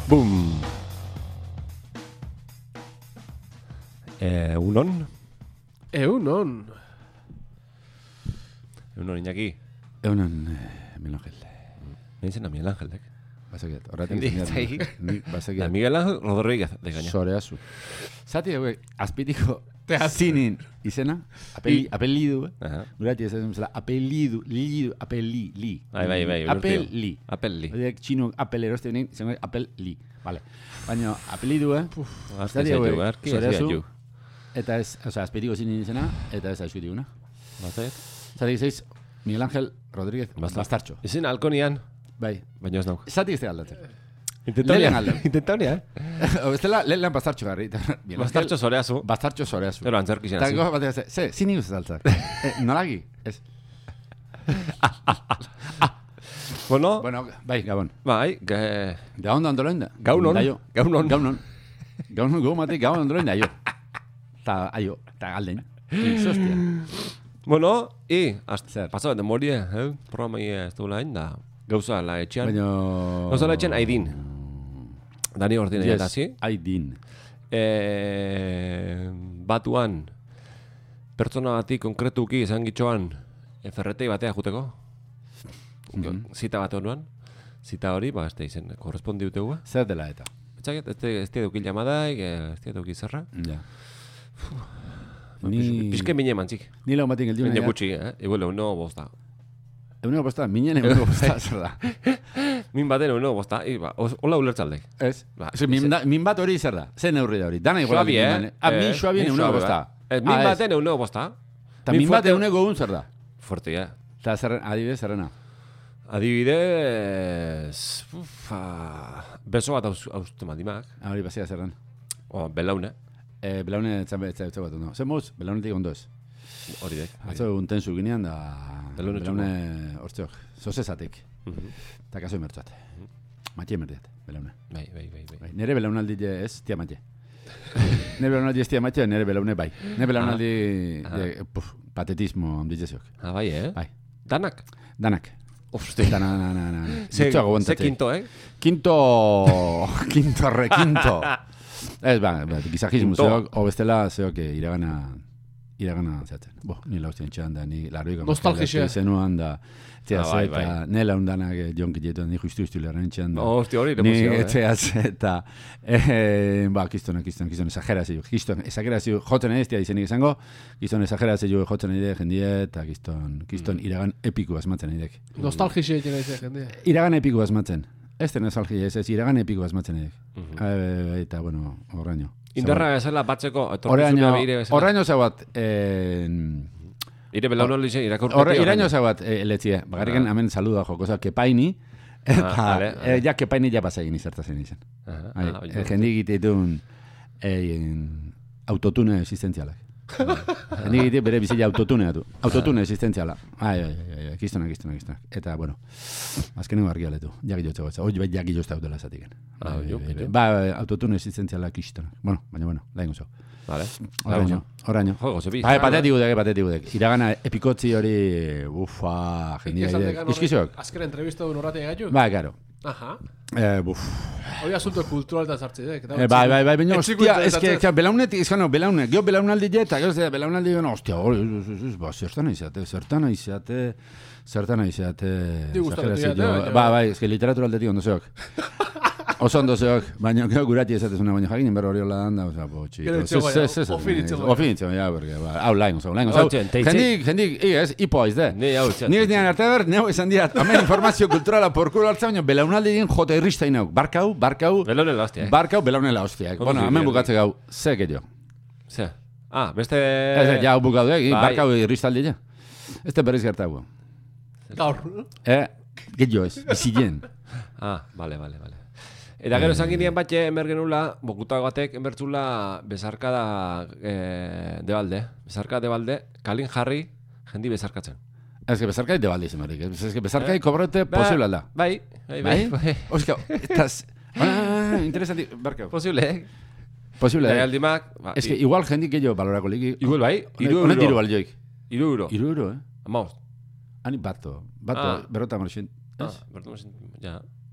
Bum. Unon Iñaki. Miguel Ángel. Me dicen a Miguel Ángel, Basakiat, horretik izan nik basakiat. Miguel Ángel Rodríguez, de gaina. Soreazu. Zati hauek, azpitiko zinin izena, apelidu, gurati ez ezemzela, apelidu, apeli. Bai. Apeli. Horiek txinu apel eroste benin, izango apeli. Vale. Baina apelidu, zati hauek, soreazu, eta ez, oza, azpitiko zinin izena, eta ez aizkutiguna. Zati izaiz, Miguel Ángel Rodríguez Bastartxo. Izin Alkonian. Bai. Baina ez nauk. Zati ez galdatzen. Intentaunia. Bestela, lehen Bastartxo garri. Bastartxo Soreazu. Bastartxo Soreazu. Pero antzerkizena. Eta goz bat ze, zin iguz zaltzak. Nolagi? Ez. Bueno, bai, Gabon. Bai, Gabon da ondoloen da. Gaunon. Gaunon matik, Gabon ondoloen da, aio. Ta galdein. Izostia. Bueno, pasau de morie, programa ez duela hain da. Gauza la etxean. Gauza la etxean, Aidin. Dani ordina eta zi. Aidin. Batuan, pertsona bati konkretuki izan gitxoan, ferretei batea juteko. Zita bat honuan. Zita hori, ez da izen, korrespondi dutegu. Zer dela eta? Etxaket, ez duki llamadak, ez duki zerra. Ja. Pizke mine mantzik. Ni lau matin geldiuna. Mine gutxi, igual euno bosta. Euno bosta, minen euno bosta, zer da. Min baten euno bosta, hola ulertzaldek. Ez. Min bat hori zer da, zen neurri da hori. Dana igual. Suabi, Min suabien euno bosta. Min baten euno bosta. Ta min bat euno gogun zer da. Fuerte, Ta adibidez zerrena. Adibidez... Beso bat haustu maldimak. Hori bazia zerren. Belaune. Belaune etxabatu, no. Zer moz, belaunetik ondoz. Hori dek. Atzo unten zu ginean da... Belaune hortzeok. Zozezatik. Eta kaso emertuat. Matie emertiat, belaune. Bai. Nere belaunaldi ez, tia matie. Nere belaunaldi ez tia matie, nere belaune bai. Nere belaunaldi... Patetismo amditzezok. Bai, Bai. Danak. Oste. Ze quinto, Quinto. Ez, gizajismo zeok, o bestela zeok iragana zehatzen. Ni lauztien txan da, ni larroik nostalgia zenuan da, eta nela undanak jonkitetan, ni justu leharen txan da. Hostia hori, ni etxeaz, eta kiston esagerazio, jotzen ez tia izenik izango, kiston esagerazio jotzen edek jendie, eta kiston iragan epiku asmatzen edek. Nostalgia egiten edek jendie. Iragan epiku asmatzen. Ez den nostalgia, ez iragan epiku asmatzen edek. Eta, bueno, horreño. Inderra bezala batzeko, horreño zauat, ire belaunoli zen, irakortetik. Iraño zauat, letzie, bagarriken hemen saluda jokoza, kepaini, eta ja kepaini ja pasagin izertazen izan. Jendik egiteetun autotune existentzialak. Jendik egite bere bizila autotuneatu. Autotune existentziala. Kistonak. Eta, bueno, azkenengo argialetu. Jaki jotze gotza. Hoi bai jaki jozta dutela zatiken. Autotune existentziala kistonak. Baina, laingo zau. Vale. Oraino. Patetik. Iragana epikotzi hori, jendia ide. Iskizok? Azkera entrevista duen horratik gaitu? Bai, karo. Aha. Hori asunto kultural da zartzidek. Bai, baina, ostia, eske, belaunetik, geho belaunaldi jeta, geho belaunaldi jeta, ostia, zertan aizate, bai, eske, literatura aldetik ondo zeok. Oso ondo zeok, baina gurati ezatezuna, baina jakinen berro hori hola da, ofinitzen, ja, berge, hau laingo zau. Jendik, ipo aizde. Ni ez dian arte ber, neu esan diat, hemen informazio kulturala porkuro hartza, baina belaunaldi din jote irristain hau. Barkau. Belaunela hostiak. Bueno, hemen bukatze gau, ze gehiago. Ze? Beste... Ja, hau bukau dek, barkau irristaldi ja. Ez te berriz gertago. Gaur. Gehiago ez, bizien. Vale. Eta gero esan ginean batxe emergenula, bokuta batek enbertzula bezarkada debalde, kalin jarri, jendi bezarkatzen. Ez que bezarkai debalde izan barik, ez que bezarkai kobrete posible alda. Bai. Oska, estaz... Interesanti, barkau. Posible. Aldimak... Ez que igual jendik gehiago balorako liki... Igual bai, Honet diru balioik. €1. €1, Amaoz. Ani bato, berrota marxin. Berrota marxin, ja.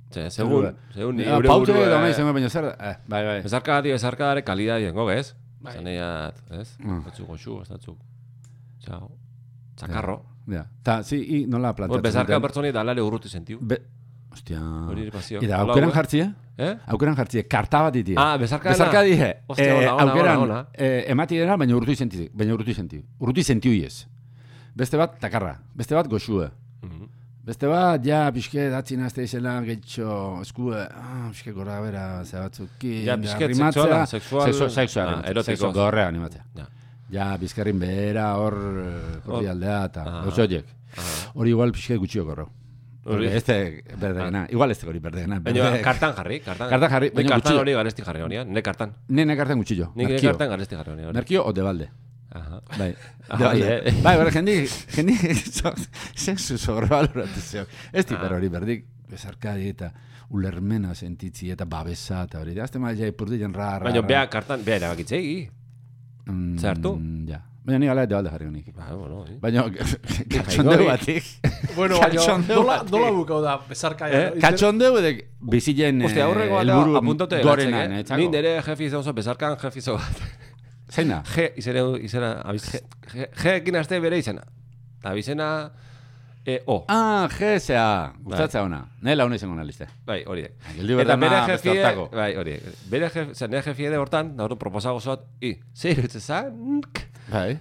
Segun eure Paute burua. da nahi zengo baina zer da? Bai. Bezarkadare kalidadien goge, ez? Bai. Zaneiat, ez? Batzuk goxu, ez datzuk. Txau. Txakarro. Ja. Ta, nola plantatzen. Bezarka pertsoni da alare urruti sentiu. Hostia. Hori pasio. Eta aukeran jartzie? Aukeran jartzie, karta bat ditie. Bezarka die. Aukeran emati dena, baina urruti sentiu. Urruti sentiu ez. Beste bat, takarra. Beste bat, goxue. Beste bat, ja, pixke, datzin azte izela, getxo, eskue, pixke gora bera, zebatzuki, ja, pixke seksual, erotiko, gorrea animatzea. Ja, bizkarrin behera, hor, aldea, eta oso horiek. Hori igual pixke gutxio gorro. Este berdegena, igual este hori berdegena. Baina, kartan jarri. Kartan jarri, baina gutxio. Kartan hori garesti jarri honian, ne kartan. Ne kartan gutxillo, ne kartan garesti jarri honian. Merkio o de balde. Bai, bera, jendi sexu sobrevaloratu zeo. Ez tiper hori berdik, bezarkadi eta ulermena sentitzi eta babesa eta hori. Azte maia ipurdilen rara. Baina, bea kartan, bea erabakitzegi. Zertu? Ja. Baina ni gala de balde jarri honik. Baina, katxondeu batik. Bueno, dola bukau da, bezarkaia. Katxondeu edek bizilen elburu gorenan. Ni nire jefi zauzo, bezarkan jefi zau bat. Zeina? Izena, G ekin azte bere izena. Eta bizena, O. G zea, gustatzea ona. Nahi launa izango naliste. Bai, hori. Eta bere jefie, bai, hori. Bere jefie de hortan, da hori proposago zot, zeirutze zank. Bai.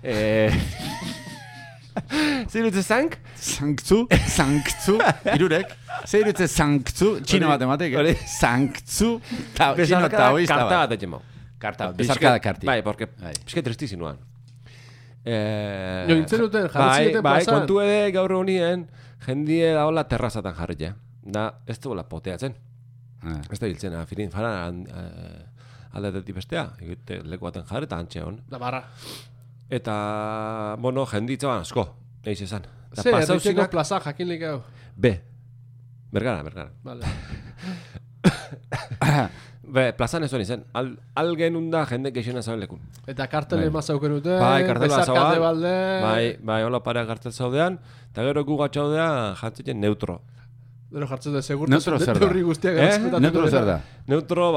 Zeirutze zank? Zanktzu, irurek. Zeirutze zanktzu, txino bat ematek. Zanktzu, txino eta hoi izta bat. Karta bat etxemau. Karta, bezarkada karti. Bai, porque pixke tristizi nuan. Intzen duten, jarritzen bai, plazan. kontu ere gaur honien, jendie daola terrazatan jarri. Da, ez duela poteatzen. Ez da hiltzen, afirin fara aldetetik bestea. Egite leku baten jarri eta antxe hon. Da barra. Eta, bueno, jenditza asko, eiz esan. Zer, erriteko plaza jakinlik hau? B. Bergara. Vale. Plazan ez hori zen, algen unda jende geixena zabelekun. Eta kartele mazauken dute, bai, kartela zabal, balde... Bai, hola parea kartel zaudean, eta gero gu gatxaudea jantzeten neutro. Gero jartzen da, segurtasun. Neutro zer da? Neutro zer da? Neutro,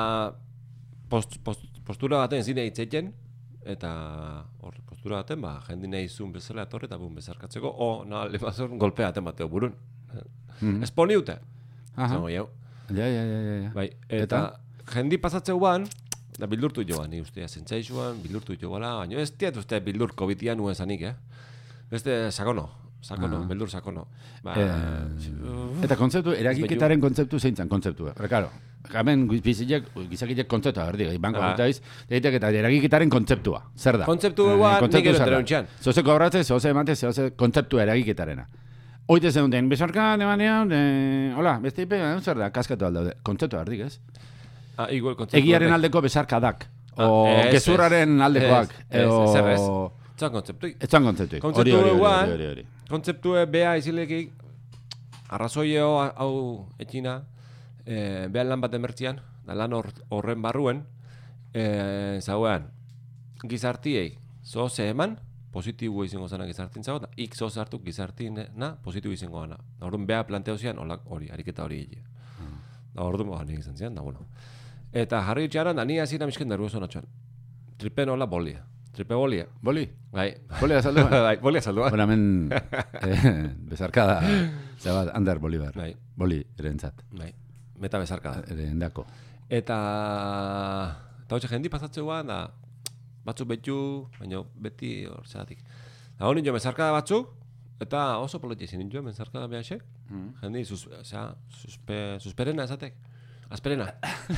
postura baten zine hitzeiten, eta postura baten, jendine izun bezala etorri eta bun bezarkatzeko, nahi mazor golpea aten bateo burun. Esponiute. Zango jau. Ja. Bai, eta jendi pasatzeu ban, da bildurtu joan, ni ustea, zentzaixuan, bildurtu joala, baina ez tiat uste bildur COVID-ia nuen zanik, Beste sakono, bildur sakono. Eta kontzeptu, eragiketaren kontzeptu zeintzan kontzeptu, rekaro. Hemen gizakilek kontzeptua berdi, banko gutaiz, eta eragiketaren kontzeptua, zer da? Kontzeptu eguan, nik ero tereutxean. Zoze kobratze, zoze emate, zoze kontzeptua eragiketarena. Oite zeuden, bezarka, demanean, hola, beste ipe, zer da, kaskatu aldaude. Kontzeptu hardik, ez? Igual kontzeptu. Egiaren aldeko bezarkadak. O gezurraren aldekoak. Zer ez. Etzan kontzeptu. Etzan kontzeptu. Hori. Kontzeptu bea izilekik, arrazoio hau etxina, behan lan bat emertzian, da lan horren barruen, zauean, gizartiei, zoze eman, positibo izango zana gizartin zago, eta ik zoz hartu gizartina positibo izango gana. Da orduan beha planteo zian, hori, ariketa hori egia. Da orduan, nik izan zian, da bueno. Eta jarri itxaran, da ni hazina misken nervioso natxoan. Tripe nola bolia. Tripe bolia. Boli? Bai. Bolia azalduan? Bai, bolia azalduan. Bueno, hemen bezarkada, zabat, Ander Bolivar. Bai. Boli, erentzat. Bai. Meta bezarkada. Erendako. Eta hotxe jendi pasatzeuan, da batzuk betu, baina beti hor zeratik. Da honin jo bezarkada batzuk, eta oso politi zinin jo bezarkada behasek. Jendi, susperena esatek. Asperena.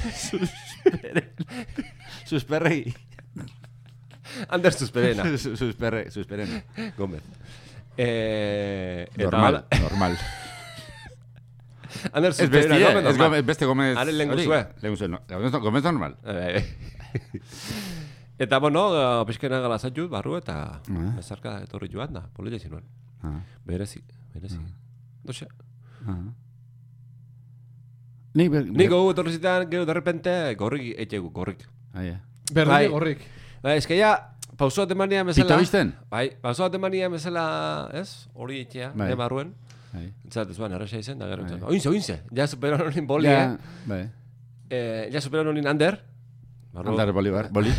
Susperrei. Ander susperena. Susperena. Gómez. Normal. Ander susperena, Gómez. Beste Gómez. Haren lehen guzue. Gómez normal. Eta, bueno, pixkena gala zatxut, barru, eta bezarka etorri joan da, polilla zinuen. Berezi. Doxe. Ni gogu etorri zitan, gero derrepente, gorrik etxegu, gorrik. Berdine gorrik. Bai, eske ya, pausoat emanian bezala... Pito bizten? Bai, pausoat emanian bezala, ez? Hori etxea, barruen. Entzat, zuan, erresa izen, da gero. Oinze, ja superan honin boli, ja superan honin Ander. Ander boli.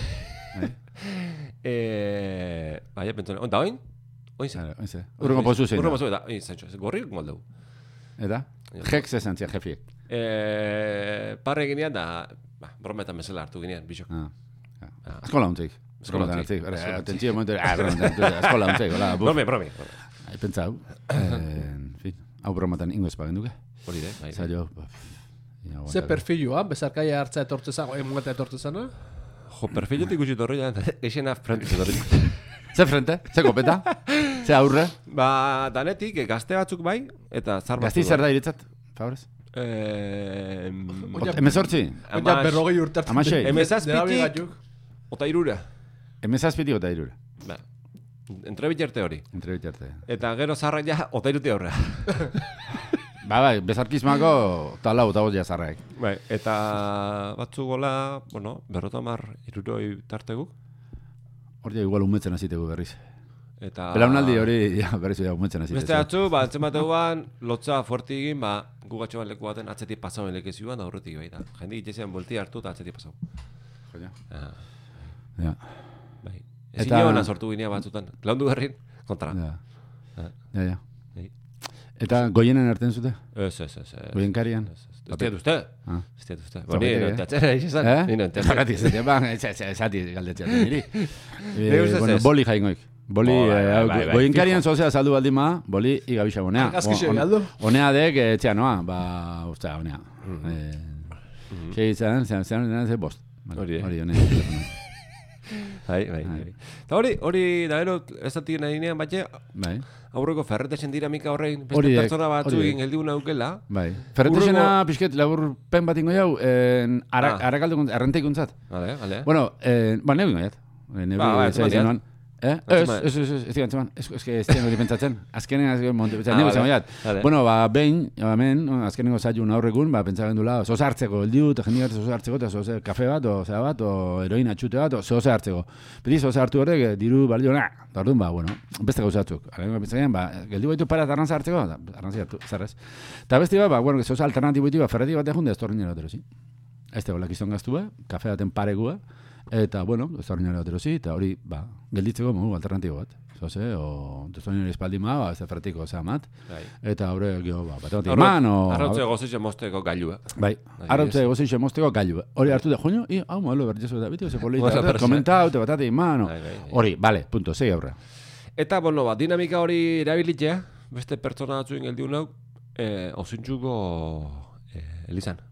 Baina, pentsone, onda oin? Oinze. Urrengo pozu zein. Urrengo pozu, eta, gorri moldeu. Eta? Jek zesantzia, jefiek. Parre ginean da, brometan bezala hartu ginean, bisok. Asko launtzeik. Asko launtzeik. Bromi. Pentsau. Hau brometan ingo ezpagen duke. Hori de, bai. Zailo. Ze perfilua, bezarkaia hartza etortzezan, emugata etortzezana? Jo, perfillotik gutxi torri da, eixena frente zetorri. Ze frente? Ze kopeta? Ze aurre? Ba, danetik, gazte batzuk bai, eta zar batzuk. Gazti zer da iritzat, favorez? Emezortzi? Oina berrogei urtartzen. Amasei? Emezazpitik, ota irura. Emezazpitik ota irura. Ba, entrebiterte hori. Entrebiterte. Eta gero zarrak ja, ota iruti aurra. Bai, bezarkizmako tala eta ja zarraek. Bai, eta batzuk gola, bueno, 50 tarteguk. Hor ja igual umetzen azitegu berriz. Eta belaunaldi hori berriz umetzen azitegu. Beste batzu, ba, antzemateguan, lotza fuerti egin, ba, gugatxo bat leku baten atzetik pasau elekezuan, da horretik bai da. Jendi itxezean bolti hartu eta atzetik pasau. Ja. Bai. Ezin jona sortu ginean batzutan. Laundu berrin, kontra. Ja. Eta goienen arten zute? Ez. Goienkarian? Ez tiat uste. Boni, no teatzera izan. Nino, teatzera. Zati galdetzea. Bueno, boli jaingoik. Boli, goienkarian zozea saldu baldin ma, boli igabisa honea. Azkixe galdu? Honea dek, etxea noa, ba, usta, honea. Zeitzan, ze bost. Hori, honea. Bai. Eta hori, da ero, ez datik nahi nean batxe, aurreko ferretesen dinamika horrein, beste pertsona batzu egin geldiun aukela. Bai. Ferretesena pixket lagur pen bat ingo jau, arrakaldu errenteik Vale. Bueno, neu ingo jat. Neu Ez digan txeman, ez digan hori pentsatzen. Azkenengo izango jat. Bueno, behin, azkenengo zaiun aurrekun, pentsatzen dula, zoze hartzeko, eldiu, eta jendik zoze hartzeko, eta zoze kafe bat, o zea bat, o heroina txute bat, o zoze hartzeko. Beti zoze hartu horrek, diru balio, eta orduan, bueno, beste gauzatzuk. Pentsatzen, geldiu baitu para arrantza hartzeko, arrantza hartu, zerrez. Eta beste bueno, zoze alternatibo ditu, ferreti bat egin, ez torrinera otero, zi. Ez tego lakizton gaztu, kafe baten paregua, eta, bueno, ez torrinera otero, zi, eta hori, gelditzeko modu alternatibo bat. Zoze, o destorrinera espaldi ma, ez da ferretiko zea mat, eta haure, bat eman, o... Arrautze gozitxe mosteko gailua. Bai, arrautze gozitxe mosteko gailua. Hori hartu da, joño, hau modelo bertzezo da, biti, ose polita, komentau, te batate iman, hori, bale, punto, segi aurra. Eta, bueno, dinamika hori erabilitzea, beste pertsona batzuen geldiun hau, osintxuko Elizan.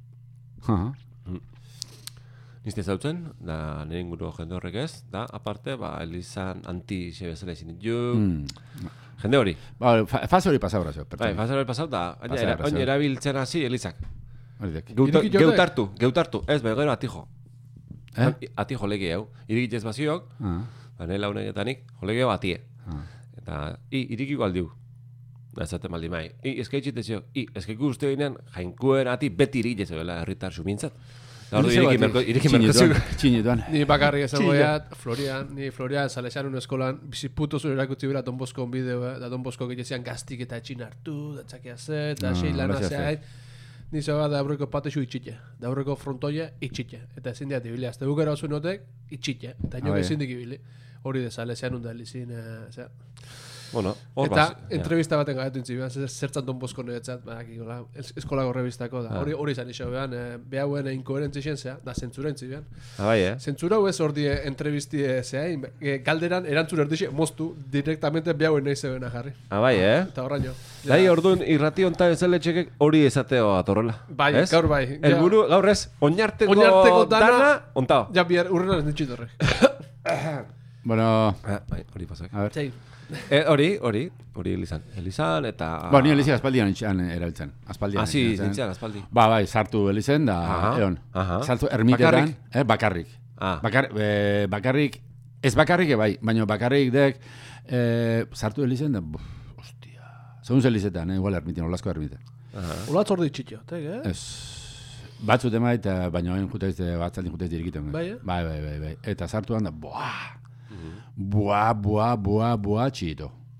Nizte zautzen, da nire inguru jende horrek ez, da, aparte, Elizan anti-xe bezala izin ditu, jende hori. Fase hori pasau razio. Bai, fase hori pasau da, oin erabiltzen hasi Elizak. Geutartu, ez, gero atijo. Atijo lege hau, irikitez baziok, nire launegetanik, lege hau atie. Eta, irikiko aldiu. Ez zaten maldi mai. Eskaitxitezio, eskaiku uste ginean, jainkuen ati beti irikitez bela herritar sumintzat. Ireki merkezuk. Txinetuan. Ni bakarrik esango jat, Florian Salesian un eskolan, bizi puto zure erakutzi bera Don Boskon bideo, da Don Bosko gitzean gaztik eta etxin hartu, da txakia ze, da sei lana zehain. Ni zaba da aurreko patexu itxite, da aurreko frontoia itxite. Eta ezin diat ibili, azte bukera osu notek, itxite. Eta inok ezin dik ibili. Hori de Salesian un da lizin, zera. Bueno, eta entrevista baten gaitu intzibian, zertzan Don Bosko noetzat, eskola gorrebistako da. Hori izan iso behan, behauen inkoherentzien zea, da zentzura intzibian. Zentzura ez hor die entrevistie zehain, galderan erantzun erdixe, moztu, direktamente behauen nahi zebeena jarri. Eta horraino. Dai, orduan, irrati onta ezeletxekek hori esateo atorrela. Bai, gaur bai. Elburu, gaur ez, oinarteko dana, ontao. Ja, bihar, urrenan ez nitxitorrek. Bueno... Hori pasak. A ver. Hori Elizan, eta... Ni Elizan aspaldian erabiltzen. Aspaldi. Bai, sartu Elizen, da, egon. Sartu ermitetan, bakarrik. Bakarrik, ez bakarrik, bai, baina bakarrik dek, sartu Elizen, da, hostia. Segun Elizetan, igual ermiten, olasko ermiten. Olatz ordi txitio, teg, Ez. Batzut emait, baina hain juteiz, batzaldin juteiz dirikiten. Bai. Eta sartu handa, buah, txito.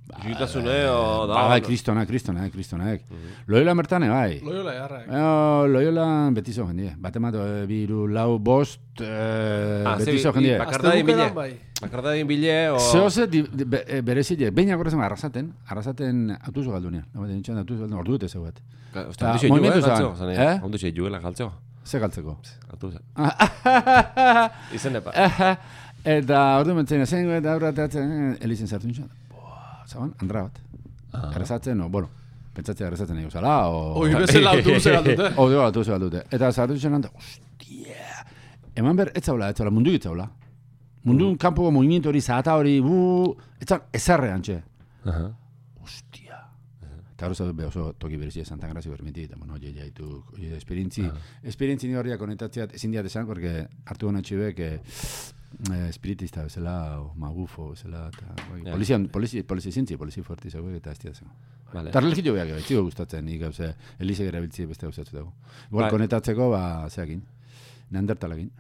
Isiltasune, o da. Bai, kristonak. Loiola mertane, bai. Loiola jarrak. Loiola betizo jendie. Batemato, 2, 4, 5, betizo jendie. Bakardadin bile, o... Zehose, berezile, behin akorrezen arrasaten autozo galdunean. Ordu dute zeu bat. Ondo xe juela galtzeo. Ze galtzeko? Autozo. Izen epa. Eta ordu mentzen, zen eta aurrateatzen, elizen sartu nintzen. Zaban, andra bat. Arrasatzen, bueno, pentsatzea arrasatzen nahi gozala, o... bezala autobuze galdute. Autobuze galdute. Eta sartu nintzen handa, hostia, eman ber, etzaula, mundu gitzaula. Mundu kanpoko movimiento hori, zahata hori, etzan, ezarre antxe. Hostia. Eta hori zaudu oso toki berezia Santa Grazia bermiti, eta bueno, jaitu, esperientzi ni horriak konektatzea ezin diat esan, porque hartu gona txibek, espiritista bezala, o magufo bezala, eta polizia zintzi, polizia fuerti zauek, eta ez diatzen. Eta religio behar gara, txigo gustatzen, nik gauze, Elise gara biltzi beste gauzatzu dago. Igual konektatzeko, zeakin, neandertalakin.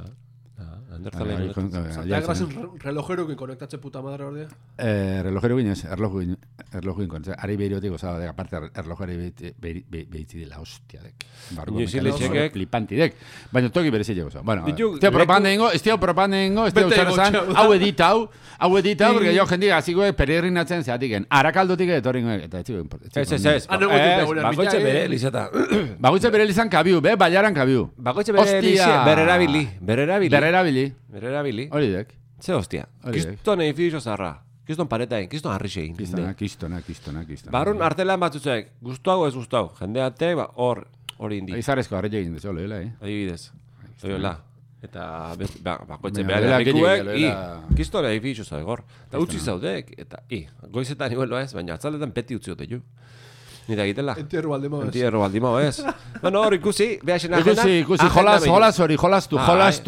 Santa Grazia relojerukin konektatze puta madre hor dia? Relojerukin ez, erlojukin konektatze. Ari behiriotik, aparte erlojari behitzi dela, hostiadek. Flipantidek. Baina toki berezile goza. Bueno, estio propaganda ingo, estio usarazan, hau editau, porque jo jendik aziko peregrinatzen zeatiken. Arakaldotik etorringo, eta etxiko importante. Ez. Bagoitze bere elizata. Bagoitze bere elizan kabiu, baiaran kabiu. Bagoitze bere bererabili. Hori dek. Ze hostia. Kiston edifizio zarra. Kiston paretain, kiston harrixein. Kistona. Barrun artelan batzuzek, guztuago ez guztuago. Jendeate, hori indi. Izarrezko harri egin dezo, lehela, Adibidez. Loiola. Eta bakoitze behar errikuek, kiston edifizio zaigor. Eta utzi zaudek, eta goizetan iguelo ez, baina atzaldetan peti utzi gote ju. Nita egitela. Entierro baldimao ez. Bueno, hor ikusi, behasen agenda. Ikusi, jolastu.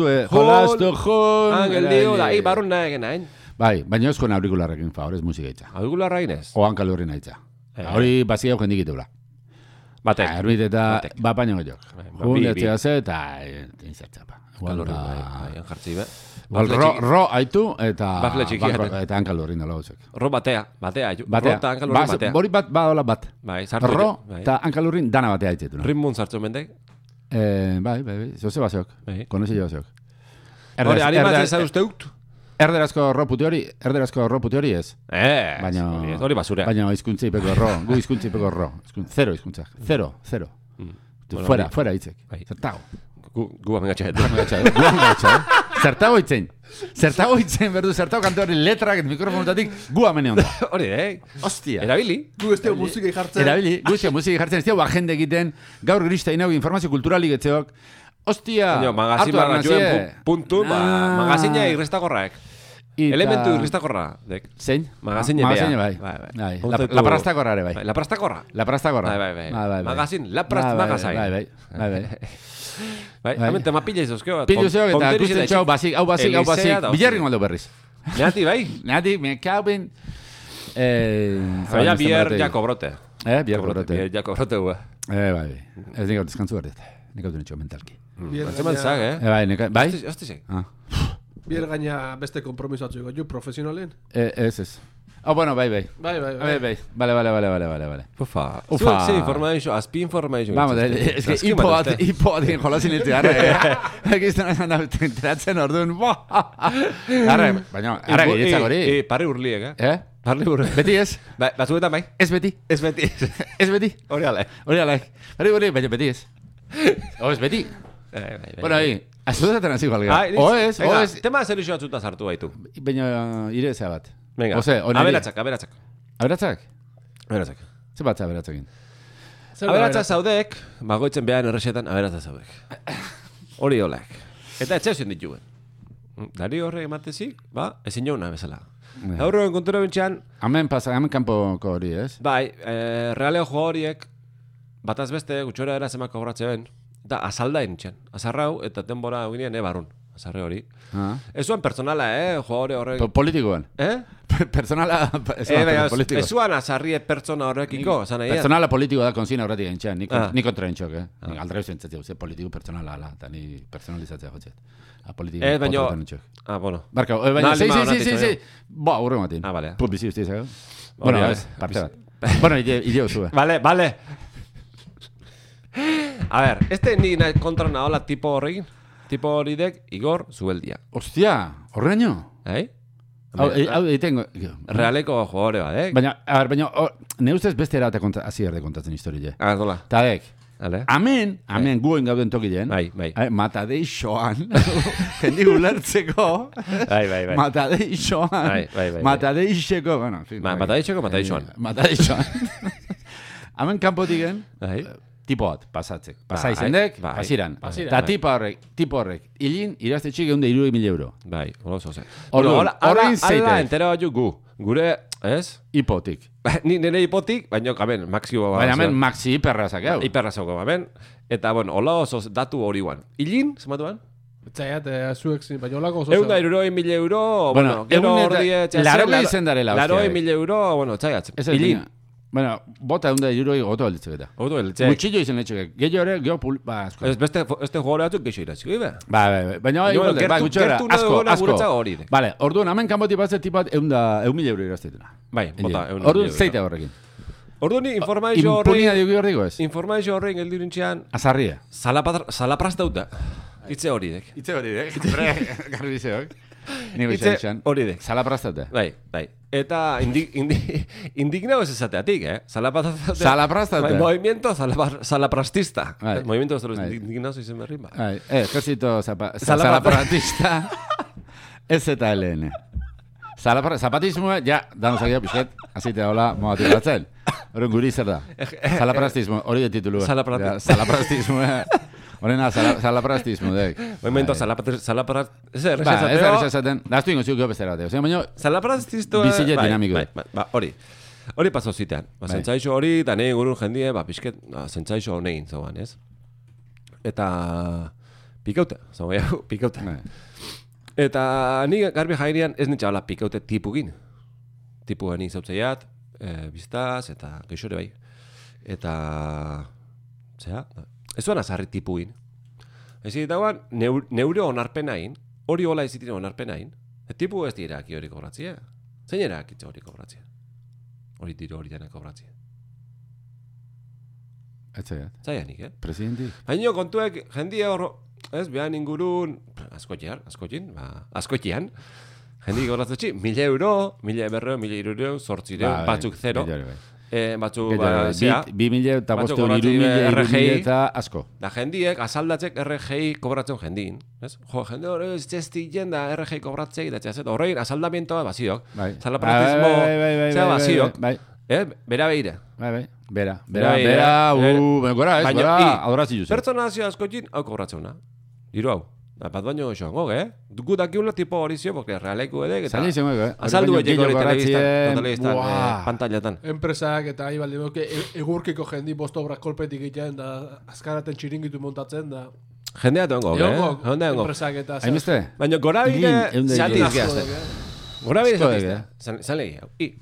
Angel dio, da, barrun nahi genain. Bai, baina euskoen aurikularrekin favorez musika itza. Auricularrain ez? O hankal horri nahi itza. Hori bazia jendik itebla. Batek. Erbit eta bapaino gehiok. Jundetzea ze eta inzertzapa. Hankal horri nahi, jartzi be. Ro haitu eta hankal horri nola gauzek. Ro batea. Ro eta hankal horri batea. Bori bat badola bat. Bai, sartu. Ro eta hankal horri dana batea haitzetuna. Ritmun sartu mendek? Bai. Zoze baseok. Koneze jo baseok. Hori, ari bat ez usteut? Erderazko ro puti hori ez. Baina hori basura. Baina hizkuntza ipeko ro, gu hizkuntza ipeko ro. Zero hizkuntza. Zero. Fuera hitzek. Zertago. Gu amengatxa. Zertago hitzen berdu, zertago kantu hori letrak mikrofonutatik gu amene onda. Hori, Ostia. Erabili. Gu ez teo musika jartzen. Ez teo agende egiten, gaur grista inau informazio kulturalik etzeok. Ostia. Magazin barratxuen puntun, magazina irristakorraek. Elementu irristakorra. Zein? Magazine bea. Bai. La prastakorra ere bai. La prastakorra. Bai. Magazin, la prastakorra. Bai. Hemen tema pila izozkeo. Pila izozkeo eta ikusten txau, hau basik. Bilarrin goldo berriz. Neati, bai? Neati, me caben. Baina bier jako brote. Bier jako brote hua. Bai. Ez nik hau deskantzu berdet. Nik hau denetxo mentalki. Antzeman zag, Bai? Hostisek. Bier gaina beste kompromiso atzuiko, ju profesionalen? Ez. Bueno, bai. Vale. Ufa. Ze informazio, azpi informazio. Vamos, es que hipo bat egin jolazin ilti gara. Egizten azan da, teratzen orduan. Baina, ara gehiatzak hori. Parri urliek, Parri urliek. Beti ez? Batzuetan bai? Ez beti. Hori alaik. Parri urliek, baina beti ez. Ez beti. Bueno, azudaten aziko algea. Oez. Tema zerixo atzuta sartu baitu. Baina, irezea bat. Venga, aberatzak. Aberatzak? Ze bat aberatzakin? Aberatzak zaudek, bagoitzen behan erresetan aberatzak zaudek. Hori olak. Eta etxeo zen dituen. Dari horre ematezik, ezin jauna bezala. Gaurroen kontura bintxean... Hemen kanpoko hori, ez? Bai, realeo jo horiek, bataz beste, gutxora era zemako obratze ben, eta azaldain txan. Azarrau eta denbora eginean barrun. Azarre hori. Ez zuen personala, jugadore horrek... Politikoan? Personala... Ez zuen azarrie pertsona horrekiko, zan nahi. Personala politiko da konzina horretik egin ni kontra egin Aldreu zentzatzea, politiko personala ala, eta ni personalizatzea jotzet. Baina... bueno. Barka, baina, sí. Ba, urre matin. Vale. Publizi uste izago. Bueno, ez, parte bat. Bueno, ideo zue. Vale. A ver, ni kontra nahola tipo horrekin. Tipo horidek, Igor Zubeldia. Ostia, horreño? Hau, tengo. Realeko jugadore bat, Baina, ne ustez beste erate hasi erde kontatzen historie. Dola. Tadek. Vale. Amen, guen gauden tokilen. Bai. Matadei xoan. Jendi ulertzeko. Bai. Matadei xoan. Bai. Matadei xeko, bueno, en fin. Matadei xoan. Matadei xoan. Amen kanpotigen. Bai. Tipo bat, pasatzek. Pasa izendek, pasiran. Ta tipo horrek, hilin, irazte txik €160.000. Bai, oso ze. Horrein zeite. Hala, entera bat gu. Gure, ez? Hipotik. Ni nire hipotik, baina kamen, maximo. Baina hemen maxi hiperrazak hau. Hiperrazako, kamen. Eta, bueno, hola oso datu hori guan. Hilin, zematuan? Zaiat, zuek zin, baina holako oso. €160.000, bueno, gero hordie txasen. Laroi izendarela. €160.000, bueno, txaiatzen. Hilin. Bueno, bota €100 goto alditzek eta. Goto alditzek. Gutxillo izan letxek. Gehiago ere, asko. Ez beste jugadore batzuk geixo iratzik, bai? Baina, gutxo era, asko. Vale, orduan, hemen kanboti batzet tipat €1.000 iraztetuna. Bai, bota, €1.000. Orduan, zeite horrekin. Orduan, informazio horrein... Impunia diugi horriko ez? Informazio horrein, eldirintxean... Azarria. Salapraztauta. Itze horidek. Garri dizeok. Itze horidek. Salapraztaute. Bai. Eta indignau ez esateatik, Salapraztaute. Salapraztaute. Movimiento salaprastista. Movimiento indignau izen berrin, ba. Ejército salapraztista. Ez eta LN. Zapatismoa, ja, danozak pixket, azite hola, mogatik batzen. Horren guri zer da. Salapraztismo, hori de titulua. Salapraztismoa. Horrena, salapraztismo, dek. Movimiento salapraztismo. Ez errezaten. Daztu ingo ziuk bezera bateo. Salapraztisto... Bizile dinamiko. Hori paso zitean. Zentzaixo hori, eta nahi gurun jendie, pixket, zentzaixo honegin zauan, ez? Eta... Pikaute, pikaute. Eta ni garbi jairian ez nintxabala pikaute tipugin. Tipu gani zautzeiat, biztaz, eta geixore bai. Eta... Zea... Ez zuan azarri tipuin. Ez ditagoan, neure onarpenain, hori hola ez ditien onarpenain, tipu ez dira aki hori kobratzia. Zein erakitze hori kobratzia? Hori tiro hori dena kobratzia. Etzaiat. Zaianik, Presidenti. Baina kontuek, jendia hor, ez, behan ingurun, askotian, jendik kobratzea €1.000, €1.200, €1.200, batzuk 0. Batzu, zea, 2.000 eta bostu 3.000 eta asko. Da jendiek, asaldatzek RGI kobratzen jendin. Jo, jende hori ez ditzen da RGI kobratzek, da txazet, horrein asaldamientoa baziok. Salapratismo, zea baziok. Bera behire. Bera, gora, adorazi juzen. Pertsonazio askotin, hau kobratzen, diru hau. Bat baino joango, Gu dakiula tipo hori zio, porque realaiku edek, eta azaldu egek hori telebistan, pantallatan. Enpresak eta ahi baldi boke, egurkiko jendi bostobrak kolpetik egiten, da azkaraten txiringitu montatzen, da... Jendea duengo, Enpresak eta... Haimeste? Baina gora bide, xaldiz gehazte. Gora bide xaldiz. Zan legi,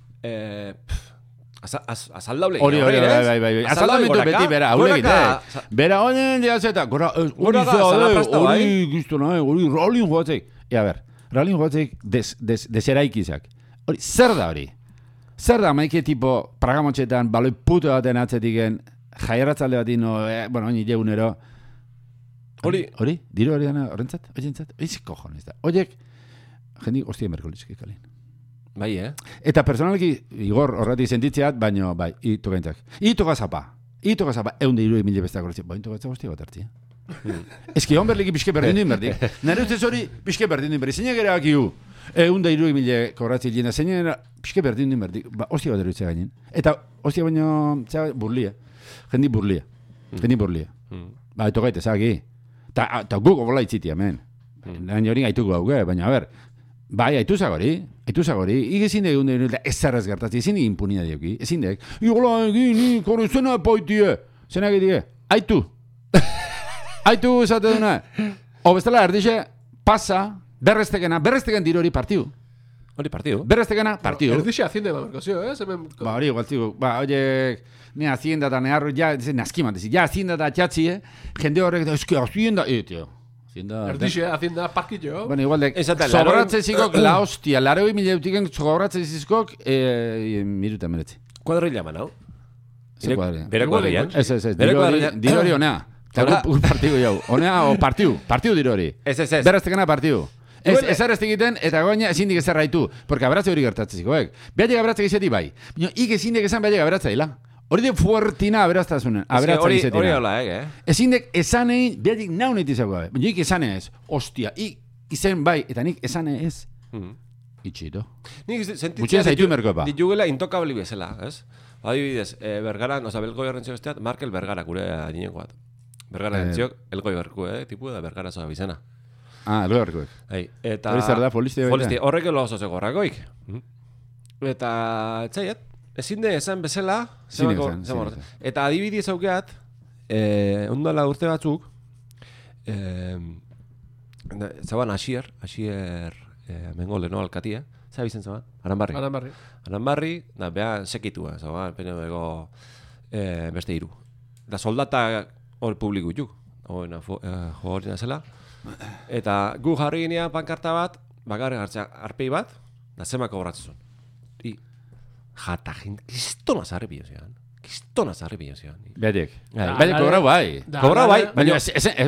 azaldaule. Hori, azaldamentu beti bera, haulegit, Bera, honen diazeta, hori giztona, hori Raulin joatzek. Ea ber, Raulin joatzek deseraikizak. Hori, zer da hori? Zer da maike tipo pragamotxetan, baloi puto baten atzetiken, jaierratzalde bat ino, bueno, honi jeunero. Hori? Diru hori gana horrentzat? Oientzat? Oizik cojones da. Oiek, jendik, hostia, merkolitzik kalin. Bai, Eta personalki, Igor horretik sentitzeat, baino, bai, ito gaintzak. Ito gazapa, eunde irui mila bestak horretzak, bai, ito gatzak hostia bat hartzi. Eski, hon berliki pixke berdin duen berdik. Nare ustez hori, pixke berdin duen berdik. Zeinak ere akiu, eunde irui mila kobratzak jena, zeinak pixke berdin duen berdik. Ba, hostia bat erutzea gainen. Eta, hostia baino, burlia. Jendi burlia. Ba, ito gaite, zaki. Ta gugo bola itziti, hemen. Baina hori gaituko hauge, baina, a ber, bai, haituzak hori, igezin da egun da ez zerrez gertatzi, ezin egin punina dioki, ezin da, ikola egin, koro zena poitie, zena egitie, haitu esate duna, o bestela erdixe, pasa, berrezteken diru hori partiu. Hori partiu? Berreztekena, partiu. Erdixe hacienda emankorkazio, Ba, hori, igualtigo, oiek, ne hacienda da neharro, ja, nazkiman dezi, ja, hacienda da txatzi, jende horrek, eski hacienda, tio. Hacienda parkillo. Bueno, igual de sobratzen zikok la hostia, 80.000 eutiken sobratzen zizkok minuta meretzi. Kuadrilla manau. Ze kuadrilla? Bere kuadrillan? Ez, dirori honea. Partidu jau. Honea o partidu dirori. Ez. Beraztekena partidu. Ez arrezte egiten, eta goina ezin dik ezerraitu. Porque aberatze hori gertatzezikoek. Behatik aberatze gizeti bai. Ik ezin dik esan behatik aberatza dila. Hori de fuertina aberaztazunen. Aberatza gizetina. Hori hola, Ezin dik esanei, behatik naunit izako gabe. Ik esane ez. Ostia, izen bai, eta nik esane ez. Itxito. Nik sentitzen zaitu merkoepa. Ditugela intokabli bezala, ez? Adibidez, Bergaran, Belgoi horrentzio besteat, Markel Bergara, gure adinekoa bat. Bergara entziok, Elgoi berku, tipu da Bergara zoa bizena. Elgoi berkuek. Eta... Hori zer da, folistia baita? Horrek elo oso zeko horrakoik. Eta, etzaiet, ezin de esan bezala... Eta adibidez aukeat, ondala urte batzuk, zaban Asier, Mengole, no, alkatia, zabizen zaban? Aranbarri, da, beha, sekitua, zaban, pene bego beste hiru. Da, soldata hor publiku juk, hori nazela. Eta gu jarri ginean pankarta bat, bakarrik hartzea arpei bat, da zemako horatzen zuen. Jata, kistona zarri zian. Behatik. Behatik kobrau bai. Kobrau bai. Baina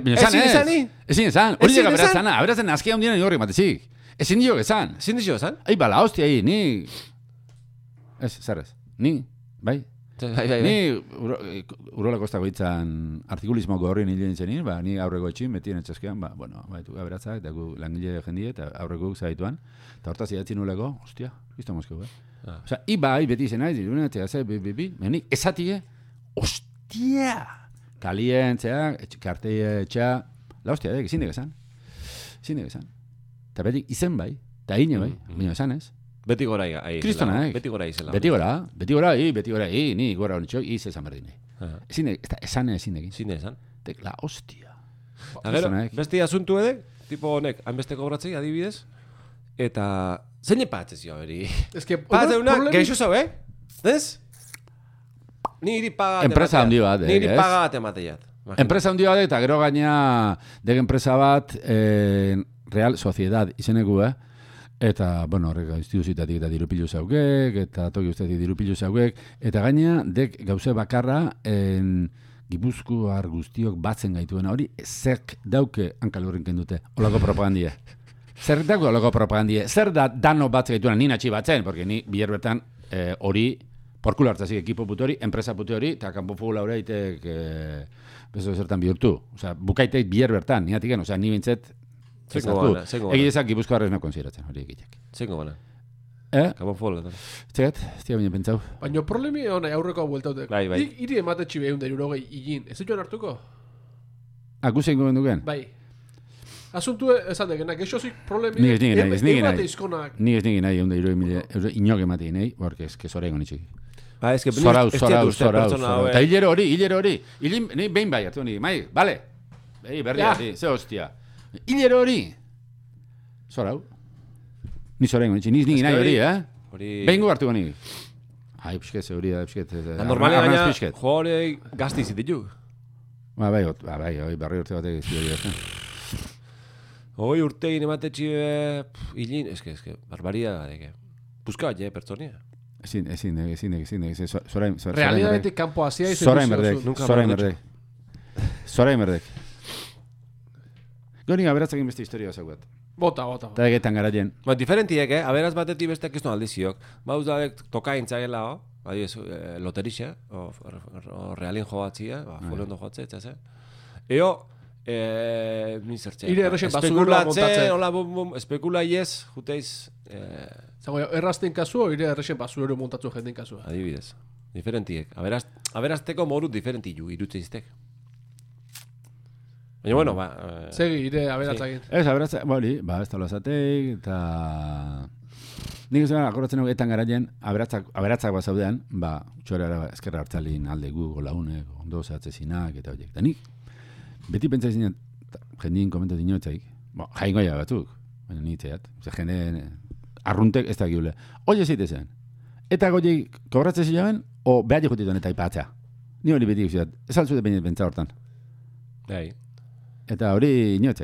ezin esan. Hori llega beratzana, aberatzen azkea hundien hori matezik. Ezin dio esan. Ai, bala, hostia, ni... Ez, zerrez. Ni, bai. Ni Urola Kostako hitzan artikulismoko horri nile nintzenin, ni aurreko etxin, betien etxaskean, baitu aberatzak, eta gu langile jendie, eta aurreko zaituan, eta hortaz idatzi nuleko, hostia, izto mozkeu, Osa, bai, beti zen aiz, irunetea, menik, esatie, hostia! Kalientzea, karteia etxea, la hostia, ezin dek esan. Eta beti izen bai, eta ine bai, baina esan ez. Beti gora Kristona, beti gora izela. Beti gora, ni gora honitxo, izan berdin. Esan egin. Ezin esan. La hostia. Beste asuntu edek, tipo honek, hanbeste kobratzei, adibidez, eta zein epatzez jo, beri. Patzeuna, geixo zau, Ez? Niri pagat enpresa handi bat, Niri pagat emateiat. Enpresa handi bat, eta gero gaina dek enpresa bat, Real Sociedad izeneku, Eta, horrek instituzitatik eta dirupilu zaukek, eta toki ustetik dirupilu zaukek, eta gaina, dek gauze bakarra, Gipuzkoar guztiok batzen gaituena hori, zerk dauke hankalurrin kendute, olako propagandia. Zer dauke olako propagandia, zer da dano batzen gaituena, ni natxi batzen, porque ni biler bertan hori, porkulo hartzazik ekipo putu hori, enpresa putu hori, eta kanpo fugula hori aitek, bezo zertan bihurtu. Osa, bukaitek biler bertan, ni atiken, osa, ni bintzet, egidezak Gipuzkoarrez no konsideratzen hori egitek. Zengo bana. Kabo fola. Txegat, ez tia baina pentsau. Baina problemi hona aurreko bueltautek. Bai. Iri emate txibe egun da irurogei igin. Ez joan hartuko? Guzein goben duken? Bai. Asuntu esan dekenak, esozik problemi... Ni ez nigi nahi, egun da irurogei inok emate nahi, borke ez que zorein honitxik. Zorau. Eta hilero hori. Ni behin bai, hartu ni, mai, bale. Berria, ze hostia. Hilero hori. Zorau. Ni zorein honitxik, ni nahi hori, Behin gu hartu gani. Ai, pixket, zeuria, pixket. Normalen gaina, jore gazti zititu. Bai, barri urte batek izti hori. Hoi urtein emate txibe, hilin, eske, barbaria deke. Puska bat, pertsonia. Ezin, Realidadetik kanpo hasia Zorain berdek. Goni aberatzakin beste historia zaguat. Bota. Eta egetan garaien. Diferentiek, aberaz batetik besteak ez no aldiziok. Bauzadek tokaintzagela, loterixe, o realin joatzia, foleondo joatze, etxase. Eo, nizertxe. Ire errexen basurera montatzen. Espekulaiez, juteiz... Zago, errazten kasua, ire errexen basurero montatzu jenden kasua. Adibidez. Diferentiek. Aberazteko moru diferentilu, irutzeiztek. Baina, bueno, Segi, ire aberatzakin. Ez, aberatzakin, ez talo esateik, eta... Nik ez akoratzen etan garaien, aberatzak bat zaudean, txorera eskerra hartzalin alde gu, golaunek, ondo zehatzezinak, eta horiek. Eta nik, beti pentsa izan, jendien komentatu inoetzaik, jaingoia batzuk, baina nitzeat, jende arruntek ez da giule. Oie zeitezen, eta goi kobratzen zilean, o behar jokutitu eta ipatzea. Ni hori beti guztiat, ez altzute baina pentsa hortan. Bai. Eta hori inoetzaik,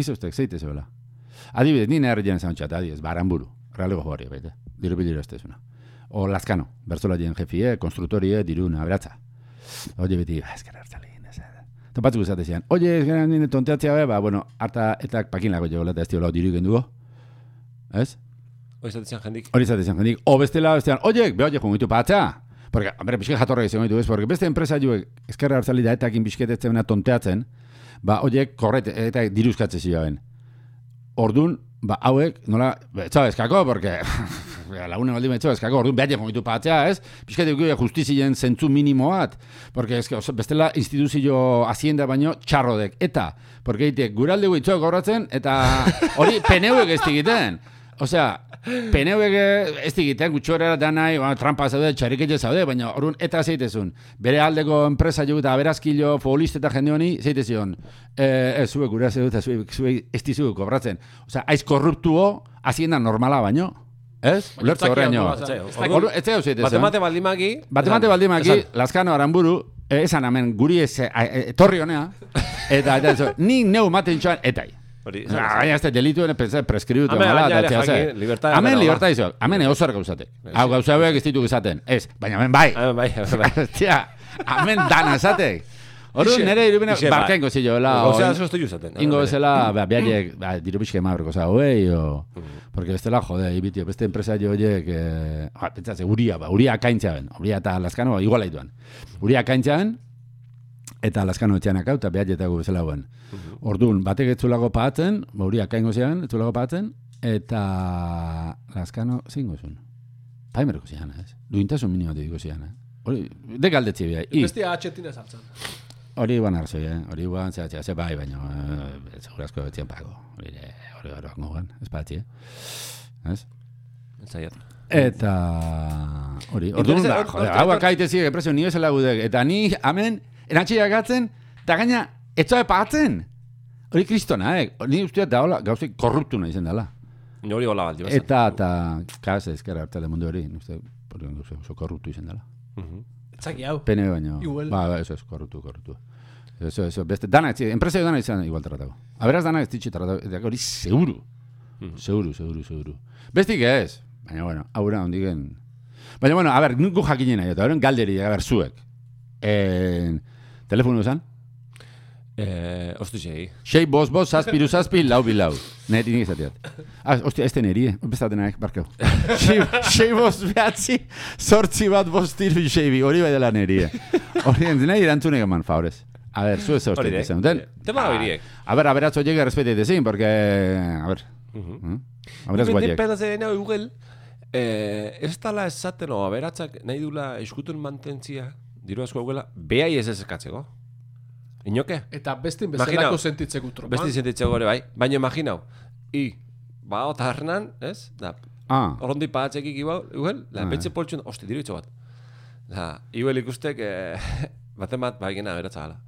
izuztek, zeite zebela. Adibidez, ni nahi herrian zan txat, adibidez, Baranburu, realego jogari, baita, diru estezuna. O Lazkano, berzola jen jefie, konstruktorie, diruna, beratza. Oye, beti, ezkera hartzalein, ez. Topatzuk izate zian, oye, ezkera nire tonteatzea be, ba, harta etak pakinlako jogola eta ez tiola diru ikendugo. Ez? Hori zatezian jendik. O bestean, oye, jungitu patza. Porque, hombre, bizket jatorra izan ditu, ez? Porque beste enpresa joek, ezkerra hartzali da etakin bizketetzen tonteatzen, ba, oiek, korret, eta diruzkatze zioen. Ordun, ba, hauek, nola, etxau eskako, porque, lagunen baldin etxau eskako, ordun, behar jongitu patzea, ez? Bizket dugu justizien zentzu minimoat, porque, bestela instituzio hazienda baino txarrodek. Eta, porque eitek, guraldegu itxoak gauratzen, eta hori peneuek ez digiten. Osea, PNVek ez digiten, gutxorera danai, trampa zaude, txarriketxe zaude, baina orduan eta zeitezun. Bere aldeko enpresa jo eta berazkilo, futbolista eta jende honi, zeitezion. Zuek gure zeu eta zuek ez dizugu kobratzen. Osea, aiz korruptuo, hazienda normala baino. Ez? Ulertze horreño. Ez zeu zeitezion. Batemate baldimaki, Lazkano Aranburu, esan hemen guri ez etorri honea, eta ni neu maten txoan, etai. Baina ez da delituen preskributu mala. Hemen libertad izo. Hemen eosar gauzatek. Hau gauzauek ez ditu gizaten. Ez, baina hemen bai. Hemen dana esatek. Hori nire irubine barkaingo zillo. Gauzea zoztu juzaten. Ingo bezala, behaiek, diru pixke mabreko zauei, porque bestela, jode, ibitio, beste enpresa joiek, pentsatze, uria akaintzea ben. Uria eta Lazkano, iguala ituan. Uria akaintzea ben, eta Lazkano etxeanak hau, eta behaietago bezala guen. Orduan, batek etzulago pahatzen, Uria akaingo zean, etzulago pahatzen, eta Lazkano zingo zuen. Paimerko zean, ez? Duintasun minimo diko zean, hori, dekaldetzi behar. Bestia atxetina saltzen. Hori guan arzoi, hori guan ze bai, baina segurazko betzien pago. Hori hango guan, ez patzi, ez? Entzaiat. Eta hori, orduan da, hau akaitezi, epresio nio zela gudek, eta ni, hemen, erantxiak gatzen, eta gaina, etzoa pagatzen. Hori kristona, ni usteat da hola, gauzek korruptu nahi zen dela. Hori hola baldi. Eta, kaz, ezkerra hartale mundu hori, uste, oso korruptu izan dela. Etzaki hau. Pene baino. Eso es, korruptu. Eso, beste, dana, enpresa dana izan igual tratako. Aberaz dana ez ditxe tratako, hori seguru. Seguru. Bestik ez, baina, bueno, aurra ondigen. Baina, bueno, a ber, nuku jakinen nahi, eta horren galderi, a ber, zuek. Telefono esan? Ostu xei. Xei boz, zazpiru, lau bilau. Neri nik izateat. Ostia, ez tenerie, bestatenak, barkau. Xei boz behatzi, sortzi bat tiru xeibi, hori bai dela nerie. Hori nahi irantzunek eman, favorez. A ver, zu ez hostia izan. Tema horiek. A ver, aberatzo llega respete dezin, porque, a ver. Aberatz guaiek. Pendatzen nahi Google, ez tala esaten, o aberatzak nahi dula eskutun mantentzia, diru asko Googlea, behai ez eskatzeko. Inoke? Eta bestin bezalako sentitzeko tropan. Bestin sentitzeko gore, bai. Baina imaginau. Eta hernan, ez? Horrondi pagatzekik igual, betxe poltxun, hosti, diru itxo bat. Igual ikustek, baten bat, egena beratza gala.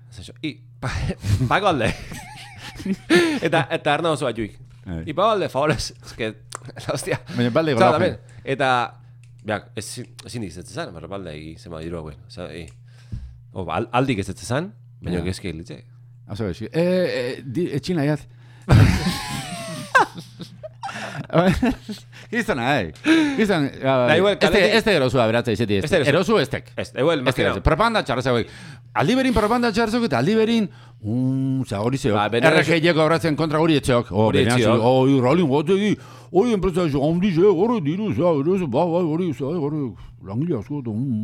Pago alde. Eta herna oso bat juik. Pago alde, favorez. Hostia. Baina balde igual. Eta, ezin dikizetzen zan, balde egi, zema diru hauen. Aldik ez zan, baina gezke hilitze. Azo, etxin laiat. Kriston, este erosua beratza izeti. Erosu estek. Propaganda txarra zeuek. Aldi berin propaganda txarra zeuek, eta aldi berin, hori zeok. RG-eko abratzen kontra hori etxeok. Hori etxeok. Ralin, gotegi, hori enpresa, handi ze, hori diru, hori langile asko.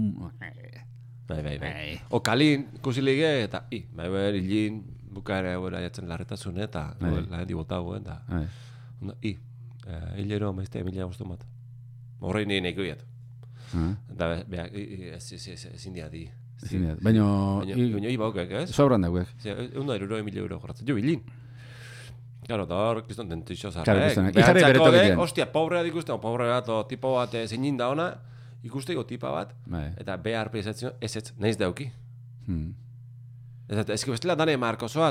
Bai. O kalin, kusilige, eta hilin, bukare jatzen larretasun, eta lahen dibota guen, eta hilero maizte emilia guztu bat. Horrein nire neko iat. Eta, ezin dia di. Baina... Baukek, ez? Sobran dagoek. Eunda €1.000 jorratzen, jo hilin. Claro, eta hor, kriston tentixo zarrek. Behatzako, hostia, pobrea dikusten, pobrea bat, tipo bat zeinin da ona, ikusteko tipa bat, eta behar pesatzen, ez, nahiz dauki. Ez que bestela dane marko zoat,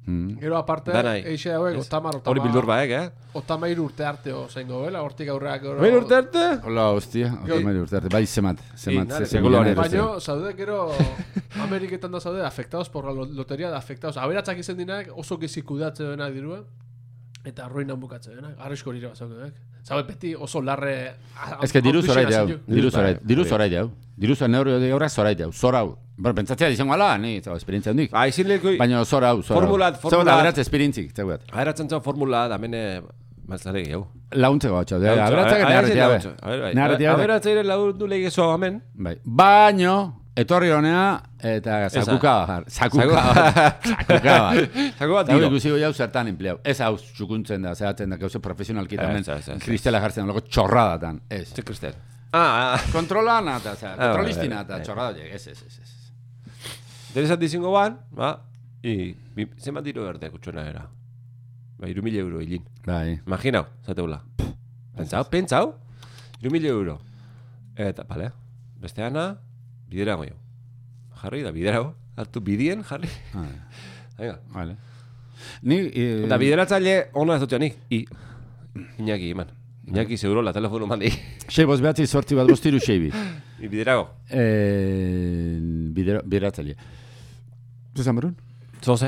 Gero aparte, eixe hauek, hori bildur baek, Otamairu urte arte zengo, hortik aurreak. Otamair urte arte? Hola, hostia, Otamair urte arte. Bai, zemat. Baina, zaude, gero, Ameriketan da zaude, afectados por la loteria da afectados. Aberatzak izen dinak, oso gizik kudatze denak dirua, eta arruinan bukatze denak. Arrisko hori bat zaude, Zaude, beti oso larre... Ez que diru zorait jau. Diru zorait jau. Diru zorait jau. Zorau. Bueno, pentsatzea dizango ala, ni, esperientzia hondik. Baina zorau. Formulat. Aberatze esperientzik, zaugat. Aberatzen zau formula, da mene... Maltzarek, jau. Launtzeko batxo. Aberatzak neharretia. Aberatzeire laundu lehigezo, amen. Baino, etorri honea, eta zakuka bat. Zau ikusiko jau zertan empleau. Ez hau txukuntzen da, zehatzen da, gauze profesionalki tamen. Kristela jartzen, loko txorradatan. Ez. Ze kristel. Kontrolana eta, kontrolistina eta txorrada. Ez. Derezat dizingo ban, zenbat diru erde kutxona era. 2.000 euro hilin. Bai. Imaginau, zateula. Pentsau, 2.000 euro. Eta, bale, besteana, biderago jo. Jarri da, biderago. Artu bidien, jarri. Venga. Vale. Eta bideratzaile ona ez dut nik. Iñaki, iman. Iñaki, seguro, la telefono mandi. Xeibos behatzi sortzi bat bostiru xeibi. Biderago. Bideratzaile. Zuzan berun? Zoze.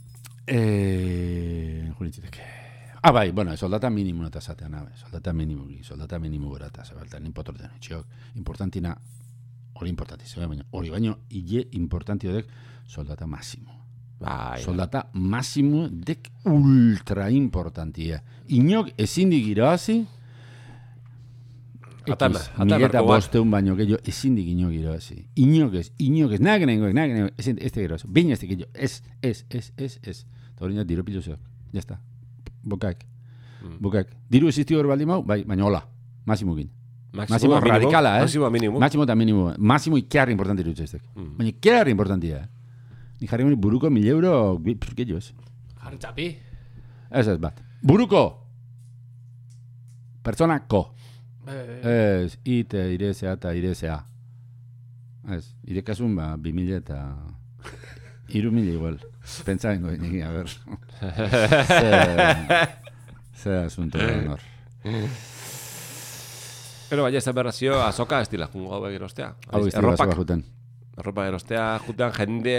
Julitzitek. Bai, bueno, soldata minimu eta zatean, soldata minimu gora eta zabaltan, inpotorten, importantina, hori importantiz, hori baino, hile importantio dek, soldata masimo. Soldata masimo dek ultra importantia. Inok ezindik irabazi, mileta bosteun baino gehiago ezindik inok irabazi. Inok ez, nagenegoek, ez te irabazi, baina ez te gehiago, ez. Eta hori diro pilozeak, jazta, bokak. Diru existio hor baldin mau, bai, baina hola, masimo gin. Masimo radikala, Masimo eta minimo. Masimo ikerri importanti dut zeztek. Baina ikerri importantia, Ni jarri goni buruko 1.000 euro, gehiago ez. Jarri txapi. Ez bat. Buruko! Pertsonako. Ez, iresea eta iresea. Ez, irekasun 2.000 eta... 3.000 igual. Pentsaen goi niki, a ver. Ze asunto honor. Pero baina ez aberrazio, azoka estila, jungo hau egirostea. Hau estila azoka juten. Arropa erostea, jutean jende...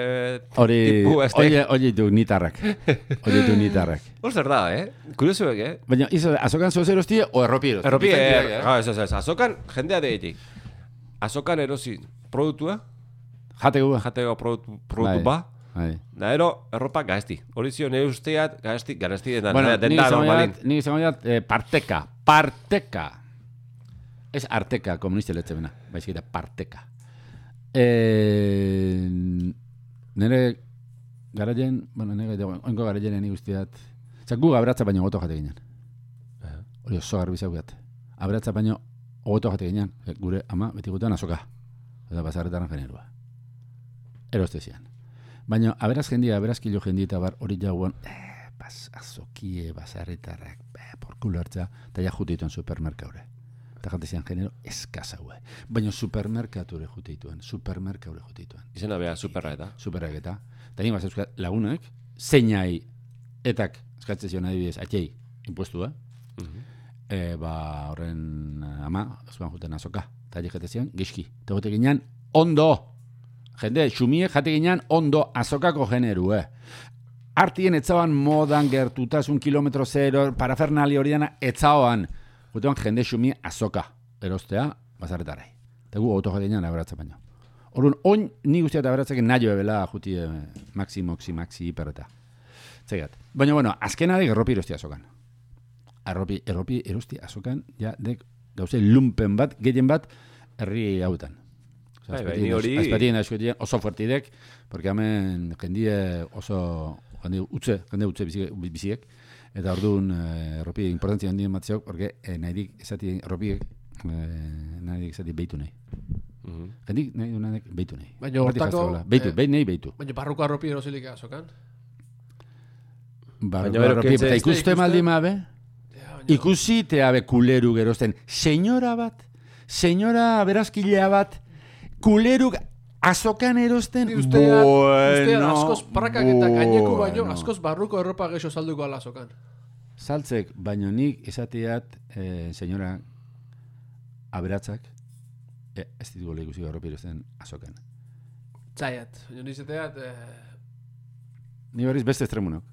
Hori du nitarrak. Zer da, Kuriosuek, Baina, azokan zoz erostia o erropi erostia? Erropi, azokan jendea deitik. Azokan erosi produktua. Jateko produktu ba. Da ero, erropa gazti. Hori zio, nire usteat gazti dena. Bueno, nik izango diat parteka. Ez arteka, komuniste letzemena. Baizkita, parteka. Nere garaien, oinko garaien eni guztiat. Gu abratza baino goto jate ginen. Hori oso garbi zaugat. Abratza baino goto jate ginen. Gure ama beti gutan azoka. Eta bazarretaran generua. Eroste zian. Baina aberaz jendia, aberaz kilo jendia bar hori jauan, azokie bazarretarrak, porkulo hartza, eta ja jutituen supermerkaure. Eta jante zian genero eskazaue. Baina supermerkature jutituen. Izena beha, superra eta. Eta nien bat euskal lagunek, zeinai etak eskatzen zion adibidez, atxei, impuestua. Horren ama, azkoan juten azoka. Eta jate zian, gizki. Eta gote ginean, ondo. Jende, xumiek jate ginean, ondo azokako generu, Artien etzaban modan gertutasun kilometro zero, parafernali horiana etzaoan. Gutean jende xumi azoka erostea bazarretarai. Eta gu auto jatean aberatza baino. Orduan, oin ni guztiat aberatzak nahi bela juti maxi, hiperreta. Zegat. Baina, bueno, azkenadik erropi erostia azokan. Erropi erostia azokan, ja, dek gauze lumpen bat, gehien bat, herri hauetan. Azpatien aizkotien oso fuertidek, porque hemen jendie oso, jende utze biziek, eta orduan erropi importantzia handien matzeok, porque nahirik esati erropiek, nahirik esati behitu nahi. Jendik nahi behitu nahi. Baina hortako... Behitu. Baina barruko erropi erosilik azokan? Barruko erropi, eta ikuste maldi mabe, ikusi teabe kuleru gerozten, senyora berazkilea bat, kuleruk azokan erosten, ustean askoz prakak eta gaineko baino, askoz barruko erropa geixo salduko ala azokan. Saltzek, baino nik esateat, senyora, aberatzak, ez ditugu lehikusi erropa erosten azokan. Txaiat, baina nizeteat... Ni berriz beste estremunok.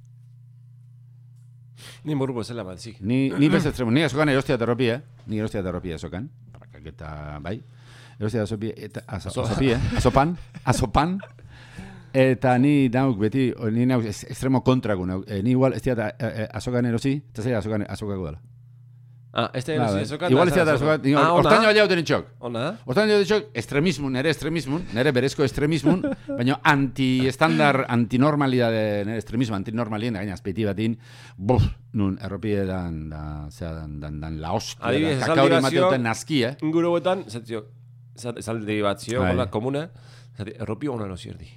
Ni morruko zela bat, zik. Ni beste estremunok. Ni azokan erostiat erropia, Ni erostiat erropia azokan. Prakak eta bai. Erostiat azopan. Eta ni nauk beti, ni nauk extremo kontraku nauk. Ni igual ez diat azokan erosi, eta zera azokako dela. Este erosi azokan. Igual ez diat azokan, hortaino baina hauten itxok. Ona? Hortaino baina itxok, extremismun, nere berezko extremismun, baina anti-estandar, antinormalidade, nere antinormalien, gaina azpeiti batin, nun erropie dan la hostia, kakauri mateuten nazki, Inguru betan, zaldi bat zio, komuna, erropi hona erosi erdi.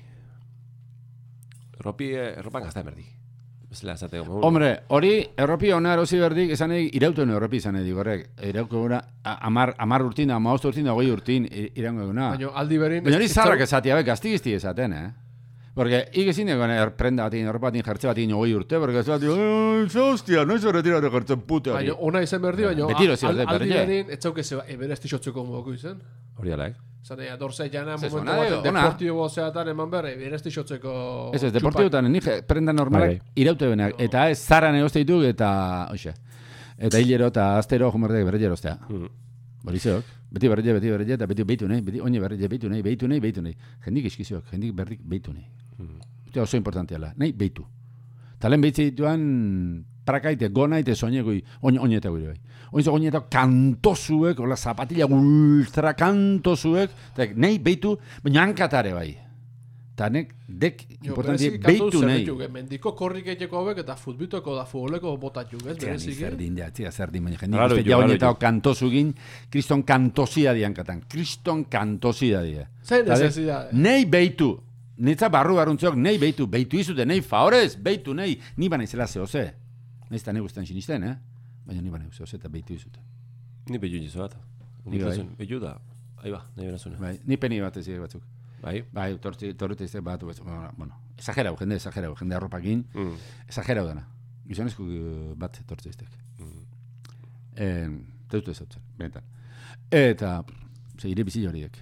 Erropan gazta emerdi. Hombre, hori erropi hona erosi berdik, esan egin irauten erropi izan edik, horrek. Irauko gura, 10 urtin, 15 urtin, 20 urtin, irango eguna. Baina hori zarrak esatia, gaztigizti esaten, Porque igezin egon prenda batin, erropa batin, jertze batin 20 urte, porque ez bat, hostia, noiz horretira jertzen pute hori. Baina ona izan berdi, baina aldi berin, etzauk ez eberesti xotzeko modoko izan. Hori alaik. Zane, dorze jana momentu baten deportibo zeatan eman behar, eberesti xotzeko... Ez, deportibotan, nik prenda normalak iraute benak, eta ez zaran egozte dituk, eta, oixe, eta hilero eta aztero jomerdek berrelle erostea. Borizeok, beti berrelle, eta beti behitu nahi, beti oine berrelle behitu nahi. Jendik eskizioak, jendik berrik behitu nahi. Eta oso importantiala, nahi behitu. Talen behitze dituan, prakaite, gonaite soinegoi, oineta gure bai. Oinzo oineta kantozuek, hola zapatilla ultra kantozuek, eta nahi behitu, baina hankatare bai. Eta nek, dek, importanti, behitu nahi. Mendiko korrik egiteko hauek eta futbitoko da futboleko botatxuk, ez? Zerdin, zerdin, baina jendik uste ja oinetao kantozugin, kriston kantozia di hankatan, kriston kantozia di. Zer necesidad? Nahi behitu. Nitza barruntzeok nahi behitu izute, nahi favorez, behitu nahi, ni bana izela zehose. Nahiz eta nahi guztan sinisten, baina ni bana zehose eta behitu izute. Ni behitu jizu bat. Behitu da, ahi ba, nahi berazuna. Bai, ni peni bat ez batzuk. Bai, torrite izte bat, bueno, exagerau, jende arropakin, exagerau dana. Gizonezko bat torrite iztek. Teutu ez hautzen, benetan. Eta, ire bizi horiek.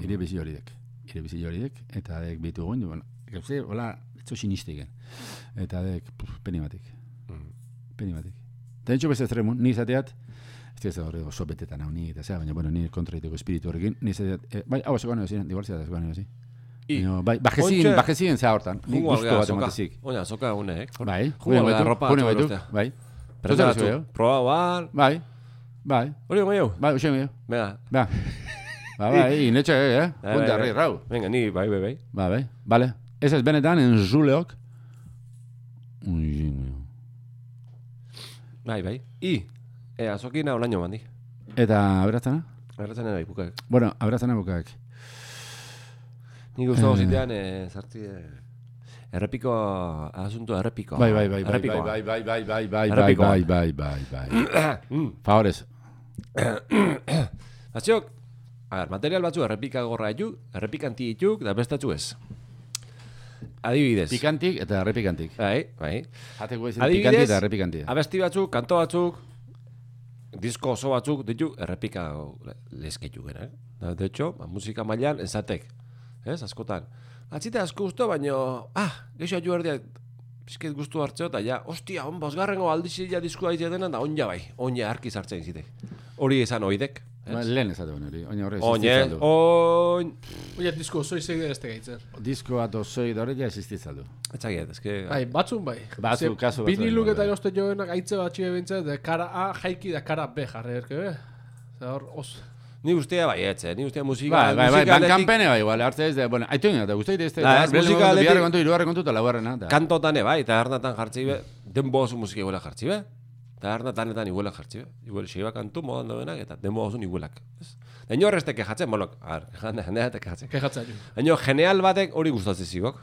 Eta dek behitu goin du, gauze, hola, etzo siniste egen. Eta dek, peni batik. Eta entxo beste estremun, ni izateat, ez da horre oso betetan hau ni, eta zera, baina, bueno, ni kontraiteko espiritu horrekin, ni izateat, bai, hau azokan edo ziren, igual zidataz goan edo zi. Bai, bajezien za hortan, ni guztu bat ematezik. Oina, azoka unek. Bai, june baitu, bai. Proba bat. Bai. Hori gongo jau? Bai, uxen gio. Bega. Bai, inetxe, punta arri, rau. Venga, ni, bai. Bai, bale. Ez ez benetan, enzuleok. Bai. Azokina olaino bandi. Eta aberatzana? Aberatzana bai, bukaek. Bueno, aberatzana bukaek. Ni guztago zitean, zartzi... Errepiko, asunto errepiko. Bai. Favorez. Batziok, material batzu errepika gorra dituk, errepikanti dituk, da bestatzu ez. Adibidez. Pikantik eta errepikantik. Bai. Jateko izan pikantik eta errepikantik. Abesti batzuk, kanto batzuk, disko oso batzuk dituk, errepika lezketu gena. De hecho, musika mailan ezatek. Ez, askotan. Atzite asko guztu, baina, geixo aju erdiak, pizket guztu hartzeo, eta ja, ostia, bosgarrengo aldizia diskua izatena, da onja bai, onja harkiz hartzen zitek. Hori esan oidek. Lehen ezate hori, oina horre existitzaldu. Oina, disko osoi zegir ez tegaitzen. Disko bat osoi da horre ja existitzaldu. Etxakiet, ezke... Batzun bai. Batzun, kasu batzun. Biniluk eta eroste jovenak aitze batxie bintzen, kara A jaiki da kara B jarri erke, hor, Ni guztia bai, ni guztia musika... Bai, bankanpene bai, igual, hartze ez da, bueno, haitu ina, da guztia ez da, musika aletik... Biarre kontu, irugarre kontu, eta laugarrena. Kantotane bai, eta harnatan jartzi be, denbo oso musika iguela jartzi be, eta harnatanetan iguela jartzi be, iguela xeiba kantu modan daudenak, eta denbo oso iguelak. Eno horrezte kejatzen, bolok, jendea eta kejatzen. Kejatzen. Eno genial batek hori gustatzen zigok.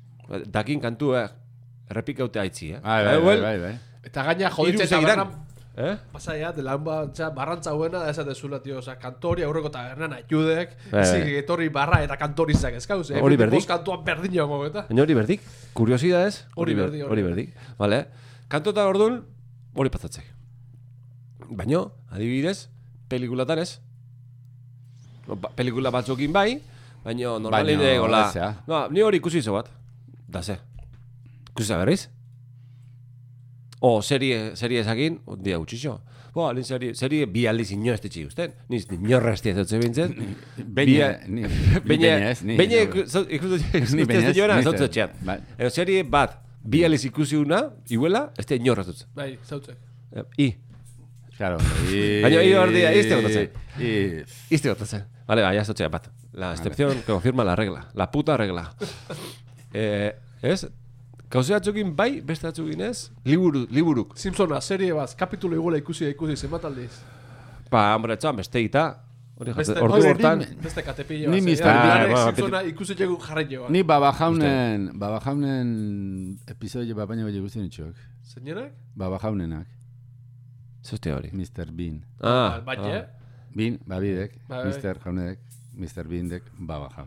Dakin kantu errepikaute haitzi, Bai. Eta gaina joditzen Pasaia, de lan bat, barrantza huena, da esatezula, tio, kantori aurreko tabernan ayudek, etorri barra eta kantorizak ezkauz, Hori berdik. Bost kantuan berdinago, eta. Baina hori berdik, kuriosidades, Hori berdik. Vale, kantota ordun hori pasatzek. Baina, adibidez, pelikulatan ez. Pelikula batzukin bai, baina normalin egola. No, ni hori ikusi izo bat. Da ze. Ikusi berriz? O serie esakin, dia utxixo. Alin serie bi aldiz inoz etxi usten. Niz inorra estia zautzen bintzen. Beine ikusten joan zautzen txean. Serie bat, bi aldiz ikusi una, iguela, estia inorra zautzen. Bai, zautzen. Claro. Baina ordia, izte gotatzen. Izte gotatzen. Vale, ya zautzen bat. La excepción que confirma la regla. La puta regla. Ez? Kauze atzukin bai, beste atzukin ez, liburuk. Simpsona, serie bat, kapitulo iguela ikusi, zenbat aldiz? Hombre, txan, beste gita. Ordu hortan. Beste katepillo bat. Ni Mr. Bean. Simpsona ikusi jegu jarren joa. Ni babajaunen episodio bat baina bai ikusi nitxok. Zeinenak? Babajaunenak. Zuzte hori. Mr. Bean. Baina, Bean, babidek, Mr. Jaunedek, Mr. Beandek, babajaun.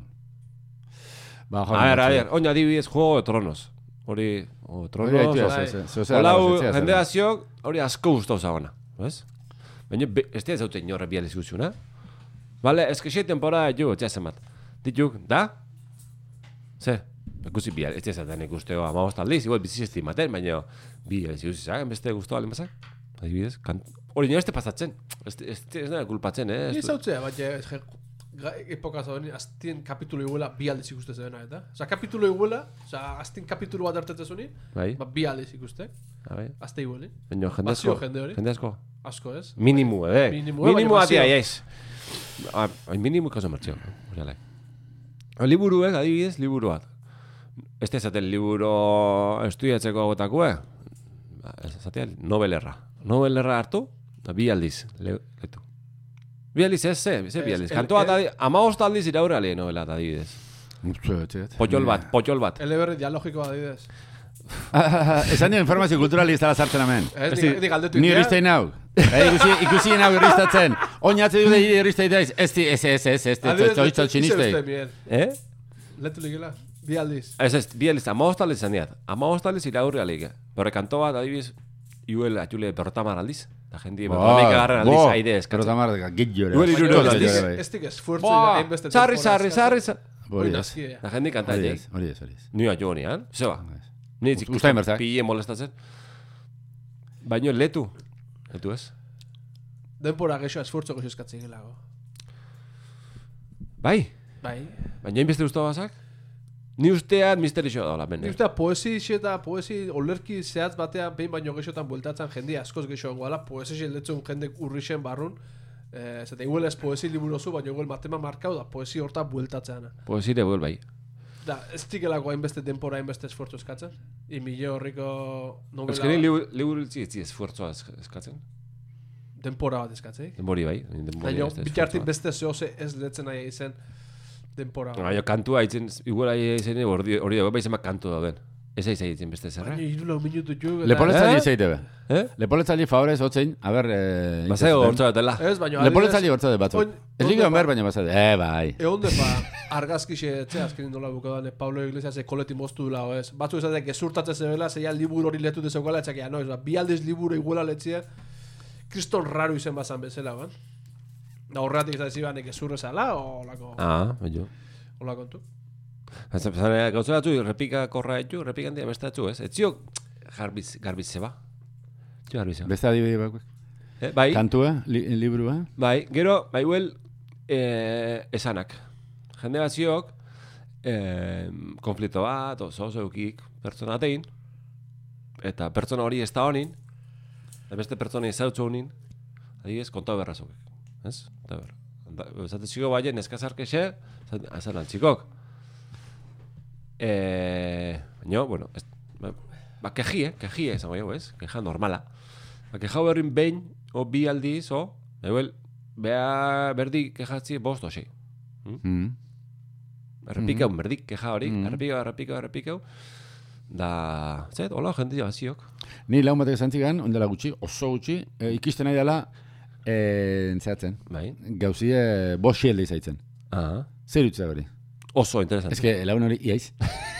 A ver, oina adibidez, Juego de Tronos. Hori, Tronos. Olau, jendeaziok, hori asko guztau zagona. ¿Ves? Baina, ez da zauten inorre bializ guztiuna. Vale, ez que 6 temporada jo, txasen bat. Dituk, da? Ze? Ikusi bializ, ez da zaten ikusteo amabost aldiz, igual bizizesti maten, baina bializ guztizagen, beste guztua alimazak. Adibidez, hori nire este pasatzen. Ez da kulpatzen, Ni zautzea, baina epoka zaudeni, aztien kapitulo iguela bi aldiz ikuste zedena, eta? Osa, kapitulo iguela, aztien kapitulo bat hartetzen zuni, bi aldiz ikuste. Azte igueli. Baina jende asko. Asko ez? Minimu, Minimu atia, ez. Minimu ikaso martxio. Liburuek, adibidez, liburu bat. Ez da ezaten liburu estudiatzeko agotakue. Ezatea, novelerra. Novelerra hartu, bi aldiz, letu. Bi aldiz ez, ze bi aldiz. Kantoa eta amaost aldiz iraurra lehen novela eta adibidez. Potxol bat. Eleberri dialogiko adibidez. Esan dio informazio kulturalista sartzen hemen. Ni irristein hau. Ikusi hau irristatzen. Oinatze dute irristein daiz. Ez, txotxinistei. Letu ligela, bi aldiz. Ez, bi aldiz, amaost aldiz zan diat. Amaost aldiz iraurra lehen. Pero kanto bat adibidez, iuel atxule berrotamar aldiz. La gente berrotamar garren aldiz aide eskatzen. Berrotamar gitjore. Ez dik esfuerzo hainbeste temporada. Sarri. La gente kanta hori jai. Hori ez. Ni atxo honean, zeba. Ni Ustain berzak. pille molestatzen. Baina letu ez. Denpora gexo esfuerzo gexo eskatzen gelago. Bai. Baina inbeste guztua bazak? Ni ustean misterixo da, la Ni ustea poesi olerki zehatz batean behin baino gexotan bueltatzen jende askoz gexo engoala, poesi letzun jendek urrixen barrun, zete igual ez poesi liburozu, baina igual matema markau da poesi horta bueltatzeana. Poesi de buel bai. Da, ez dikelako hainbeste denpora, hainbeste esfuerzo eskatzen. Milo horriko novela... Ez que ni liburu ez esfuerzoa eskatzen. Denpora bat eskatzen. Denbori bai. Baina, bitartin beste zehose ez letzen nahi izen denpora. Baina, kantua itzen, igual ahi izen hori dago, bai zemak kantu dauden. Ez ahi itzen beste zerra. Baina, 3 minutu jo... Lepoletzali zeite be. Lepoletzali favorez hotzein, a ber... Bazego hortza dela. Ez, baina... Lepoletzali hortza de batzuk. Ez ligean behar, baina bazade. Bai. Egon depa, argazkixe etzea, azkenin dola bukadan, Pablo Iglesias koleti moztu dula, ez. Batzu ezatek, gezurtatzen zebela, zeia liburu hori letu dezeukala, etxakia, no, ez, bi aldiz liburu iguela letzia, kriston raro izen bazan bezala, ban. Da horretik ez da gezurrezala, o lako... baina. Ola kontu. Gauza batzu, repika korra etxu, repikan dira beste atzu, ez? Etzio garbiz zeba. Etzio garbiz zeba. Beste adibide bakuek. Bai. Kantua, liburua. Bai, gero, bai huel, esanak. Jende batziok, konflikto bat, oso eukik, pertsona atein, eta pertsona hori ez da honin, eta beste pertsona ezautzu honin, adibidez, kontau berrazok. Ez? Eta berra. Zate txiko baien, eskazarkexe, azan altzikok. Baina, bueno, kejie, esan goio, ez? Keja normala. Keja berrin behin, o bi aldiz, o, eguel, berdi kejatzi bost o sei. Errepikau, berdik keja hori, errepikau. Da, zait, hola jendia baziok. Ni lagun batek esan zigan, ondela gutxi, oso gutxi, ikisten nahi dela, entzatzen, Bai. gauzie boxielde izaitzen. Zer dutza hori? Oso interesante. Ez que lagun hori, iaiz?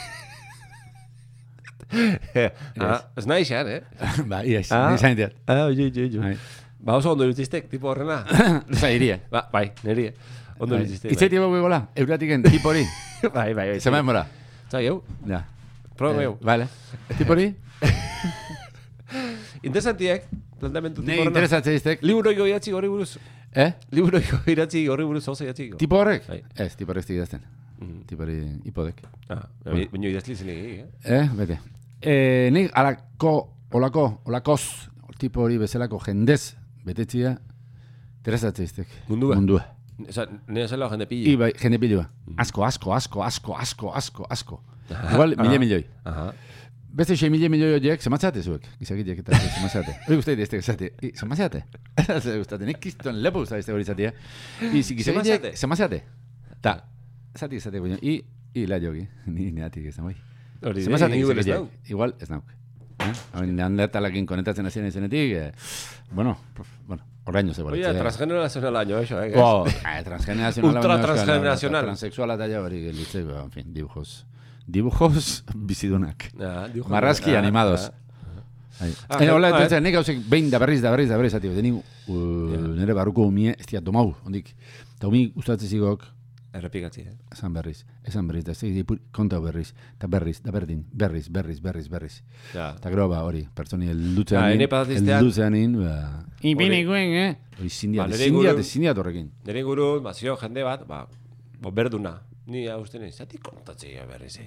Ez nahi xean, Ba, iaiz, ni zain diat. Jo. Ba, oso ondo irutiztek, tipo horrena. Za irie. Ba, bai, niri. Ondo irutiztek. Itzeti bau gola, euratiken, tipo hori. Bai. Zema demora. Zai, eu. Ja. Proba eu. Vale. Tipo hori? Interesantiek, planteamentu tipo Nei horrena. interesatzen iztek. Liburoiko idatzi horri buruz. Liburoiko idatzi horri buruz oso idatzi. Tipo horrek? Bai. Ez, tipo horrek idazten. Tipo hori hipodek. Baina idazli zenik, Bete. Nik olakoz, tipo hori bezalako jendez betetzia, interesatzen iztek. Mundua. Nire zela jende pili. Bai, jende pilua. Asko. Igual, milioi. Beste 6 milioi horiek, zematzate zuek, gizakitiek eta zematzate. Hori guztai dizte, zematzate. Zer guztate, nik kiston lepo guztai dizte hori zatea. Gizakitiek, zematzate. Ta, zati, baina, la jogi, ni neatik ez da, bai. Zematzate gizakitiek, igual ez nauk. Neandertalakin konetatzen hasien izenetik, horreino ze Oye, transgeneracional año, eso, transgeneracional. Ultra transgeneracional. Transexuala eta ja hori gelitzeko, en fin, dibujos bizidunak. Marrazki animados. Hola, entonces, nik hausek behin da berriz, ati, nire barruko umie, ez diat domau, ondik. Eta umi ustatzen zigok, errepikatzi, esan berriz, da ez konta berriz, eta berriz, berriz. Eta gero ba, hori, pertsoni eldutzeanin, ipini guen, hori zindiat horrekin. Nire guru, zio jende bat, berduna. Ni hausten egin, zati kontatzea berriz,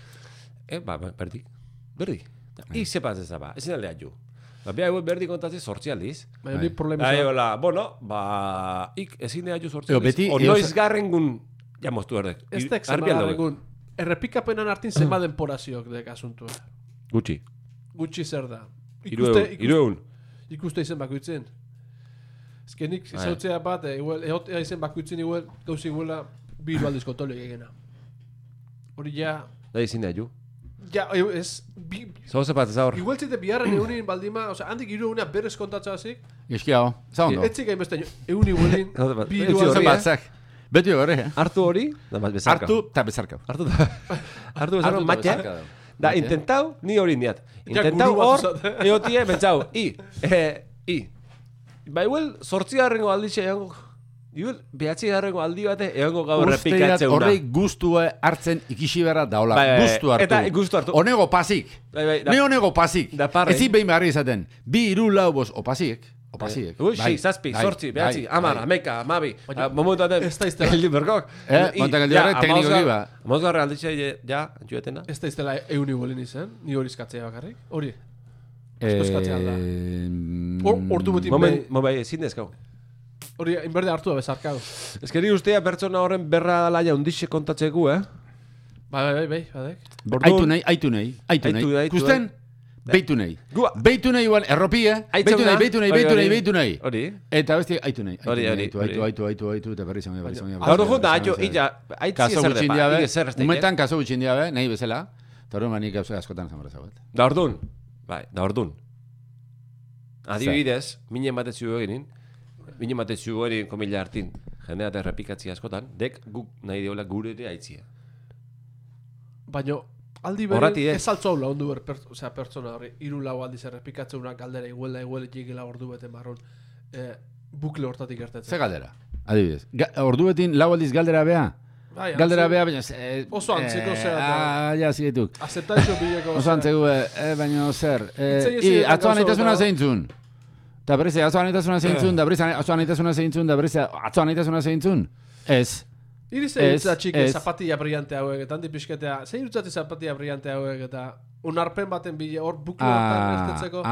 berdi. Izepaz ez da, ezin aldea ju. Bia egun berdi kontatzea 8 aldiz. Baina ni problema. Ik ezin dea ju 8 aldiz. O noiz garrengun, jamoztu erdek. Ez tek garrengun. Errepikapenan hartin zema denporaziok dek asuntua. Gutxi zer da. Irueun. Ikuste izen bakoitzen. Ezkenik, izautzea bat, egotea izen bakoitzen igual, gauzi iguela, biru aldiz kontrolio egena. Hori ja... Da izin da ju. Ja, ez... Zauze bat ez aur. Igual zite biharren eunin baldima, oza, handik iru egunea berrez kontatza hazik. Eskiago, zaondo. Etzik hain beste egun iguelin, biru aldiz. Batzak. Beti gore, Hartu hori, da bat bezarkau. Hartu eta bezarkau. Hartu bezarkau, matxe. Da, intentau, ni hori indiat. Intentau hor, egotie, bentsau, Ba, igual, 8 alditxe egongo. Igual, 9 aldi bate egongo gaur repikatzen una. Horrei guztua hartzen ikisi berra daola. Guztu hartu. Eta guztu hartu. Onego pasik. Ne onego pasik. Ezi behin beharri izaten. 2, 3, 4, 5 opasiek. Ui, 6, 7, 8, 9, 10, 11, 12. Momentu aten. Ez da iztela. Eldi berkok. Montakaldi horre tekniko giba. Mozgarre alditxe, ja, juetena. Ez da iztela egun iguelin izan. Ni hori eskatzea bakarrik. Hori. Asko eskatzea alda. Hortu betin behin. Mobai, ezin dezkau. Hori, inberde hartu da bezarkau. Ez que ni ustea pertsona horren berra laia undixe kontatzeko, Bai, badek. Aitu nahi. Kusten? Beitu nahi. Beitu nahi igual, erropie. Beitu nahi. Hori. Eta besti, aitu nahi. Aitu, eta berri zango. Gaur junta, aitzi ezer depa. Umetan kaso gutxin diabe, nahi bezala. Eta hori manik askotan zamara zabat. Da ordun. Adibidez, minen batetzu egin. Minen batetzu egin komila hartin. Jendea eta errepikatzia askotan. Dek guk nahi diola gure ere aitzia. Baina, aldi bere ez altzau laundu pertsona horri. 3-4 aldiz errepikatzen una galdera iguela jikela ordu bete marron. Bukle hortatik gertatzen. Ze galdera? Adibidez. Ordu betin 4 aldiz galdera bea? Galdera bea, baina... Oso antzeko zera. Ja, zigetuk. Azeptaizio bileko. Oso antzeko, baina zer. Atzoan itasuna zeintzun. Da berriz, atzoan itasuna zeintzun, da berriz, atzoan itasuna zeintzun, da berriz, atzoan itasuna zeintzun. Ez. Irize irutza txike zapatilla brillante hauek, eta handi pixketea. Zein irutzati zapatilla brillante hauek, eta unarpen baten bile, hor bukle hortan estetzeko.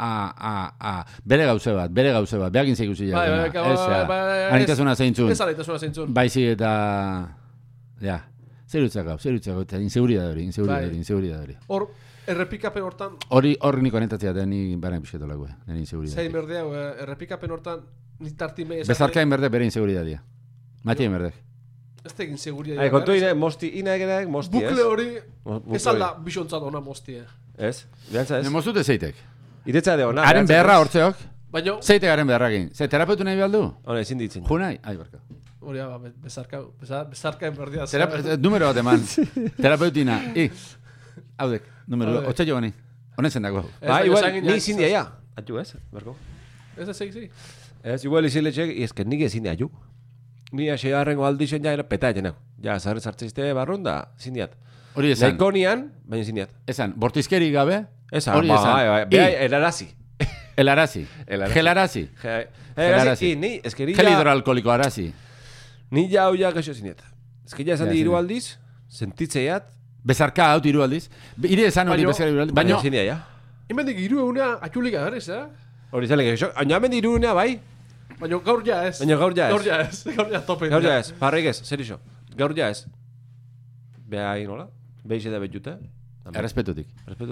Bere gauze bat. Beakin zeikusi ja. Anitasuna zeintzun. Ez anitasuna zeintzun. Baizi eta... Ja. Zer irutzako, eta inseguridadori. Hor, errepikapen hortan... Hori niko anetatzea da, ni baren pixketolako, nire inseguridadori. Zein berdea, errepikapen hortan, nitartime... Bezarkain berde bere inseguridadia. Matien berdek. Ez da egin seguria. Kontu mosti, inaegenak mosti, ez? Bukle hori, ez alda bisontzat ona mosti, Ez? Behantza ez? Ne moztute zeitek. Iretza de ona. Haren beharra hortzeok. Baina... Zeitek haren beharrakin. Ze terapeutu nahi behar du? Hora, ezin ditzen. Junai? Ai, barka. Hori, bezarka enberdia. Numero bat eman. Terapeutina. Haudek, numero. Otxe jo gani. Honetzen dago. Igual, ni izin dia, ja. Atxu ez, berko. Ez ez egin. Ez, igual izin letxek, ezken nik ezin dia, ju. Ni asegarrengo aldixen ja, peta eten, ja, zarrez hartzeizte barrun da, izin diat. Hori esan. Nahiko nian, baina izin diat. Esan, bortizkeri gabe. Esan, beha, elarazi. Elarazi. Gelarazi. Gelarazi, ni, eskeri ja... Gelidroalkoliko arazi. Ni ja hau ja gaixo zinet. Eskeri ja esan di hiru aldiz, sentitzeiat. Bezarka haut hiru aldiz. Ire esan hori bezarka hiru aldiz. Baina ezin dia, ja. Hemendik hiru egunea atxulik agarriz, Hori zelen gaixo. Baina hemen hiru egunea, bai. Baina gaur ja ez. Gaur ja tope. Gaur ja ez, parrik ez, zer iso. Gaur ja ez. Beha egin hola, behize da betjute. Errespetutik.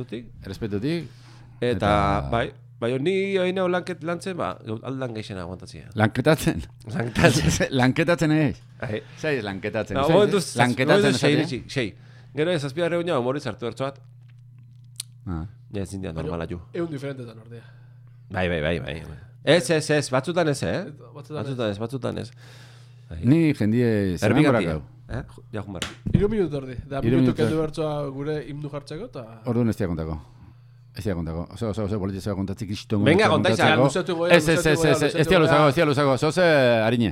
Eta, bai, ni hori neu lantzen, aldan geixena aguantatzea. Lanketatzen ez. Zai ez lanketatzen. Lanketatzen. Sei. Gero ez azpia reunea, humoriz hartu hartzoat. Ja ez zindian normala ju. Egun diferentetan ordea. Bai. Ez, batzutan ez, Batzutan ez. Ni jendie zemangorak hau. Ja, jumara. 3 minutu ordi. Da, minutu kendu bertzoa gure himnu jartzeko, eta... Orduan ez kontako. Oso, politizua kontatzik istutu. Venga, kontaizan. Ez luzago. Zoze, harine.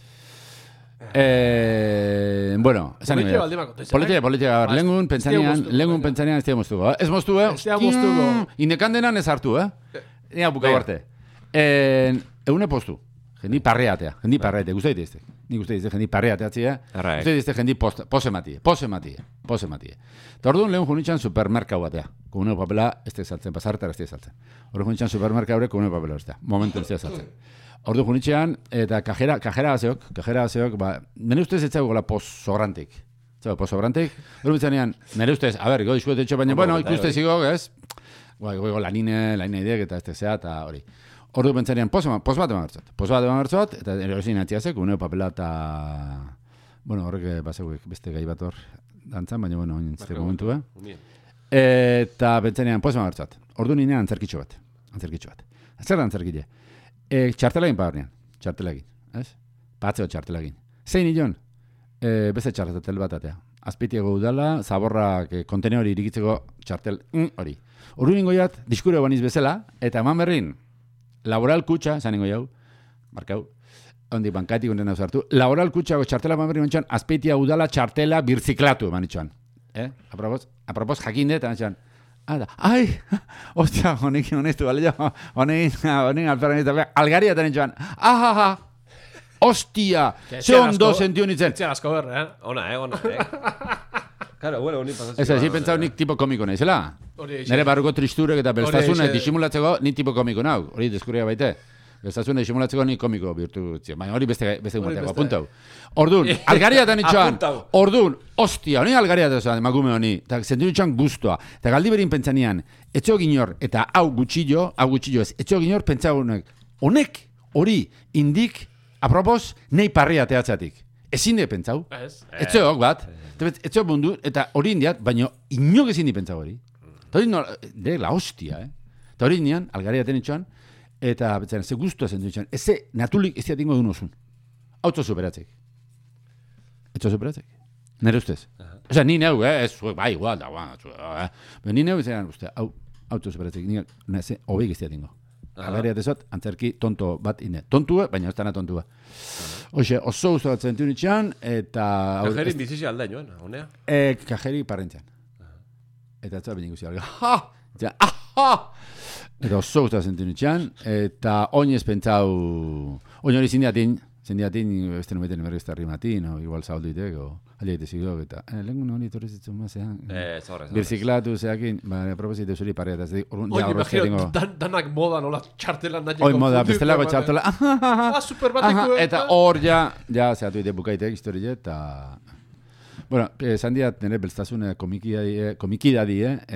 Bueno, esan nire. Politika, lengun pentsanean ez tia moztuko. Ez moztuko, Indekandenan ez hartu, Nia buka arte. Eune postu. Jendi parreatea. Guztai dizte. Nik uste dizte jendi parreateatzea. Guztai dizte jendi pose matie. Eta orduan lehun junitxan supermerkau batea. Komuneo papela ez te saltzen, pasartara ez te saltzen. Orduan junitxan supermerkau hori komuneo papela ez te. Momentu ez te saltzen. Orduan junitxean, eta kajera azeok, nire ustez ez gola posobrantik. Posobrantik. Orduan bitzanean, nire ustez, gau diskuet etxo, baina, bueno, ikuste zigo, ez? Goigo lanine ideak eta ez te zea, eta hori. Ordu pentsarian, pos bat eman hartzot, eta erosin atziazek, uneo papela eta... Bueno, horrek bazeguek beste gai bat hor dantzan, baina, bueno, nintzite momentu, Eta pentsarian, pos eman hartzot. Ordu ninean antzerkitxo bat. Zer da antzerkile? Txartelagin txartelagin, ez? Patzeo txartelagin. Zein nion? Beste txartel bat atea. Azpitiago udala, zaborrak kontene hori irikitzeko txartel hori. Ordu ningoiat, diskure baniz bezala, eta eman berrin, laboral kutxa, esan ningo jau, markau, ondi bankatik onden hartu, laboral kutxago txartela eman berrin azpeitia udala txartela birziklatu eman itxuan. Apropos jakinde, eta eman ai, ostia, honekin honestu, honekin alperan eta algaria eta nintxuan, ostia, ze ondo sentiu nintzen. Etxe asko berre, Ona. Claro, bueno, honi pasatzen. Ez, pentsau nik tipo komiko naizela. Nere barruko tristurek eta belstazune disimulatzeko nik tipo komiko nau. Hori deskurria baite. Belstazune disimulatzeko nik komiko bihurtu zitzen. Baina hori beste guateago, apuntau. Orduan, algaria eta nitxoan. Orduan, ostia, honi algaria eta zoan, emakume honi. Eta zentu nitxoan guztua. Eta galdi berin pentsanean, etxo ginor, eta hau gutxillo ez, etxo ginor pentsau honek, hori, indik, apropos, nei parria teatzatik. Ezin de pentsau. Etxoak bat. Etxoak bundu, eta hori indiat, baina inok ezin di pentsau hori. Eta hori la hostia, Eta hori indian, algaria tenitxoan, eta betzaren, ze guztua zentu ditxoan, eze natulik ez diatingo egun osun. Auto superatzek. Nere ustez. Osa, ni neu, ez, bai, igual, da, ni neu izan, uste, auto superatzek, nire, hobeik ez diatingo. Algaria tezot, antzerki tonto bat ine. Tontue, baina ez dana tontua. Hoxe, oso guztu bat zentu nitxean, eta... Kajerin bizizia alda joan, honea? Kajeri parrentzean. Eta ez da behin ikusi alga. Eta oso guztu bat zentu nitxean, eta oinez pentsau... Oin hori zindiatin, beste numeten emerri ez da rimatin, o igual zaudtu iteko, aliaite zigok, eta lehenko hori torrezitzen mazean. Birziklatu zeakin, proposite zuri parriata, ez Oye, imagino, danak moda nola txartelan da. Oi, moda, bestelako txartela. Super batiko. Eta hor ja zehatu ite bukaitek historie, eta... Bueno, esan diat nire belstazune komikidadi,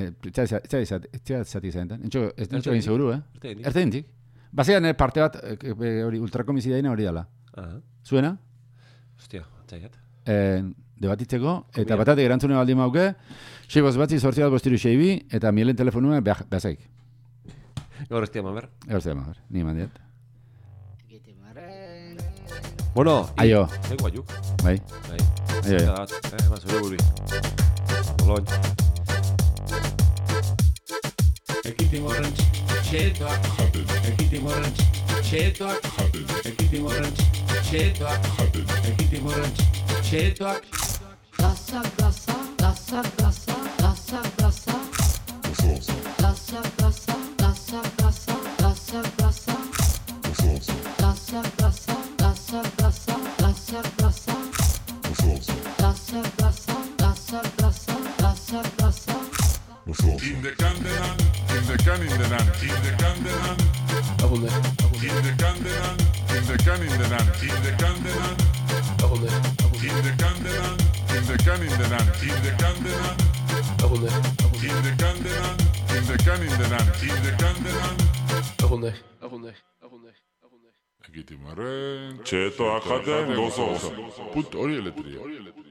zati zaintan. Ez nintxo egin seguru, Erte dintik. Bazea nire parte bat, ultrakomizidadina hori dala. Zuena? Hostia, antzaiat. debatitzeko, eta batatik erantzune baldin mauke, 6 batzi 8 bostiru 6 eta mielen telefonua behazaik. Gaur ez diama, ber? Gaur ez diama, ber. Ni eman diat. Bueno, aio. Ego aiuk. Bai. Aio. Ema, zure guri. Boloin. Ekitimorren txetoak jaten. Ekitimorren txetoak jaten. Ekitimorren txetoak jaten. Ekitimorren txetoak. Gasa, gasa, gasa, gasa, gasa, gasa. Gasa, gasa, gasa, gasa, gasa, gasa. Gasa, gasa, gasa, gasa, gasa, gasa. Gasa, gasa, gasa, gasa, gasa, gasa. In the Candenan, in the can in the nan, in the Candenan. Agunde. In the Candenan, in the can in the nan, in the Candenan. Agunde. In the Candenan, in the can in the nan, in the Candenan. Agunde. In the Candenan, in the can in the nan, in the Candenan. Agunde. Agunde. Agunde. Agunde. Ekitimaren, txetoak jaten gozoz. Put hori eletria.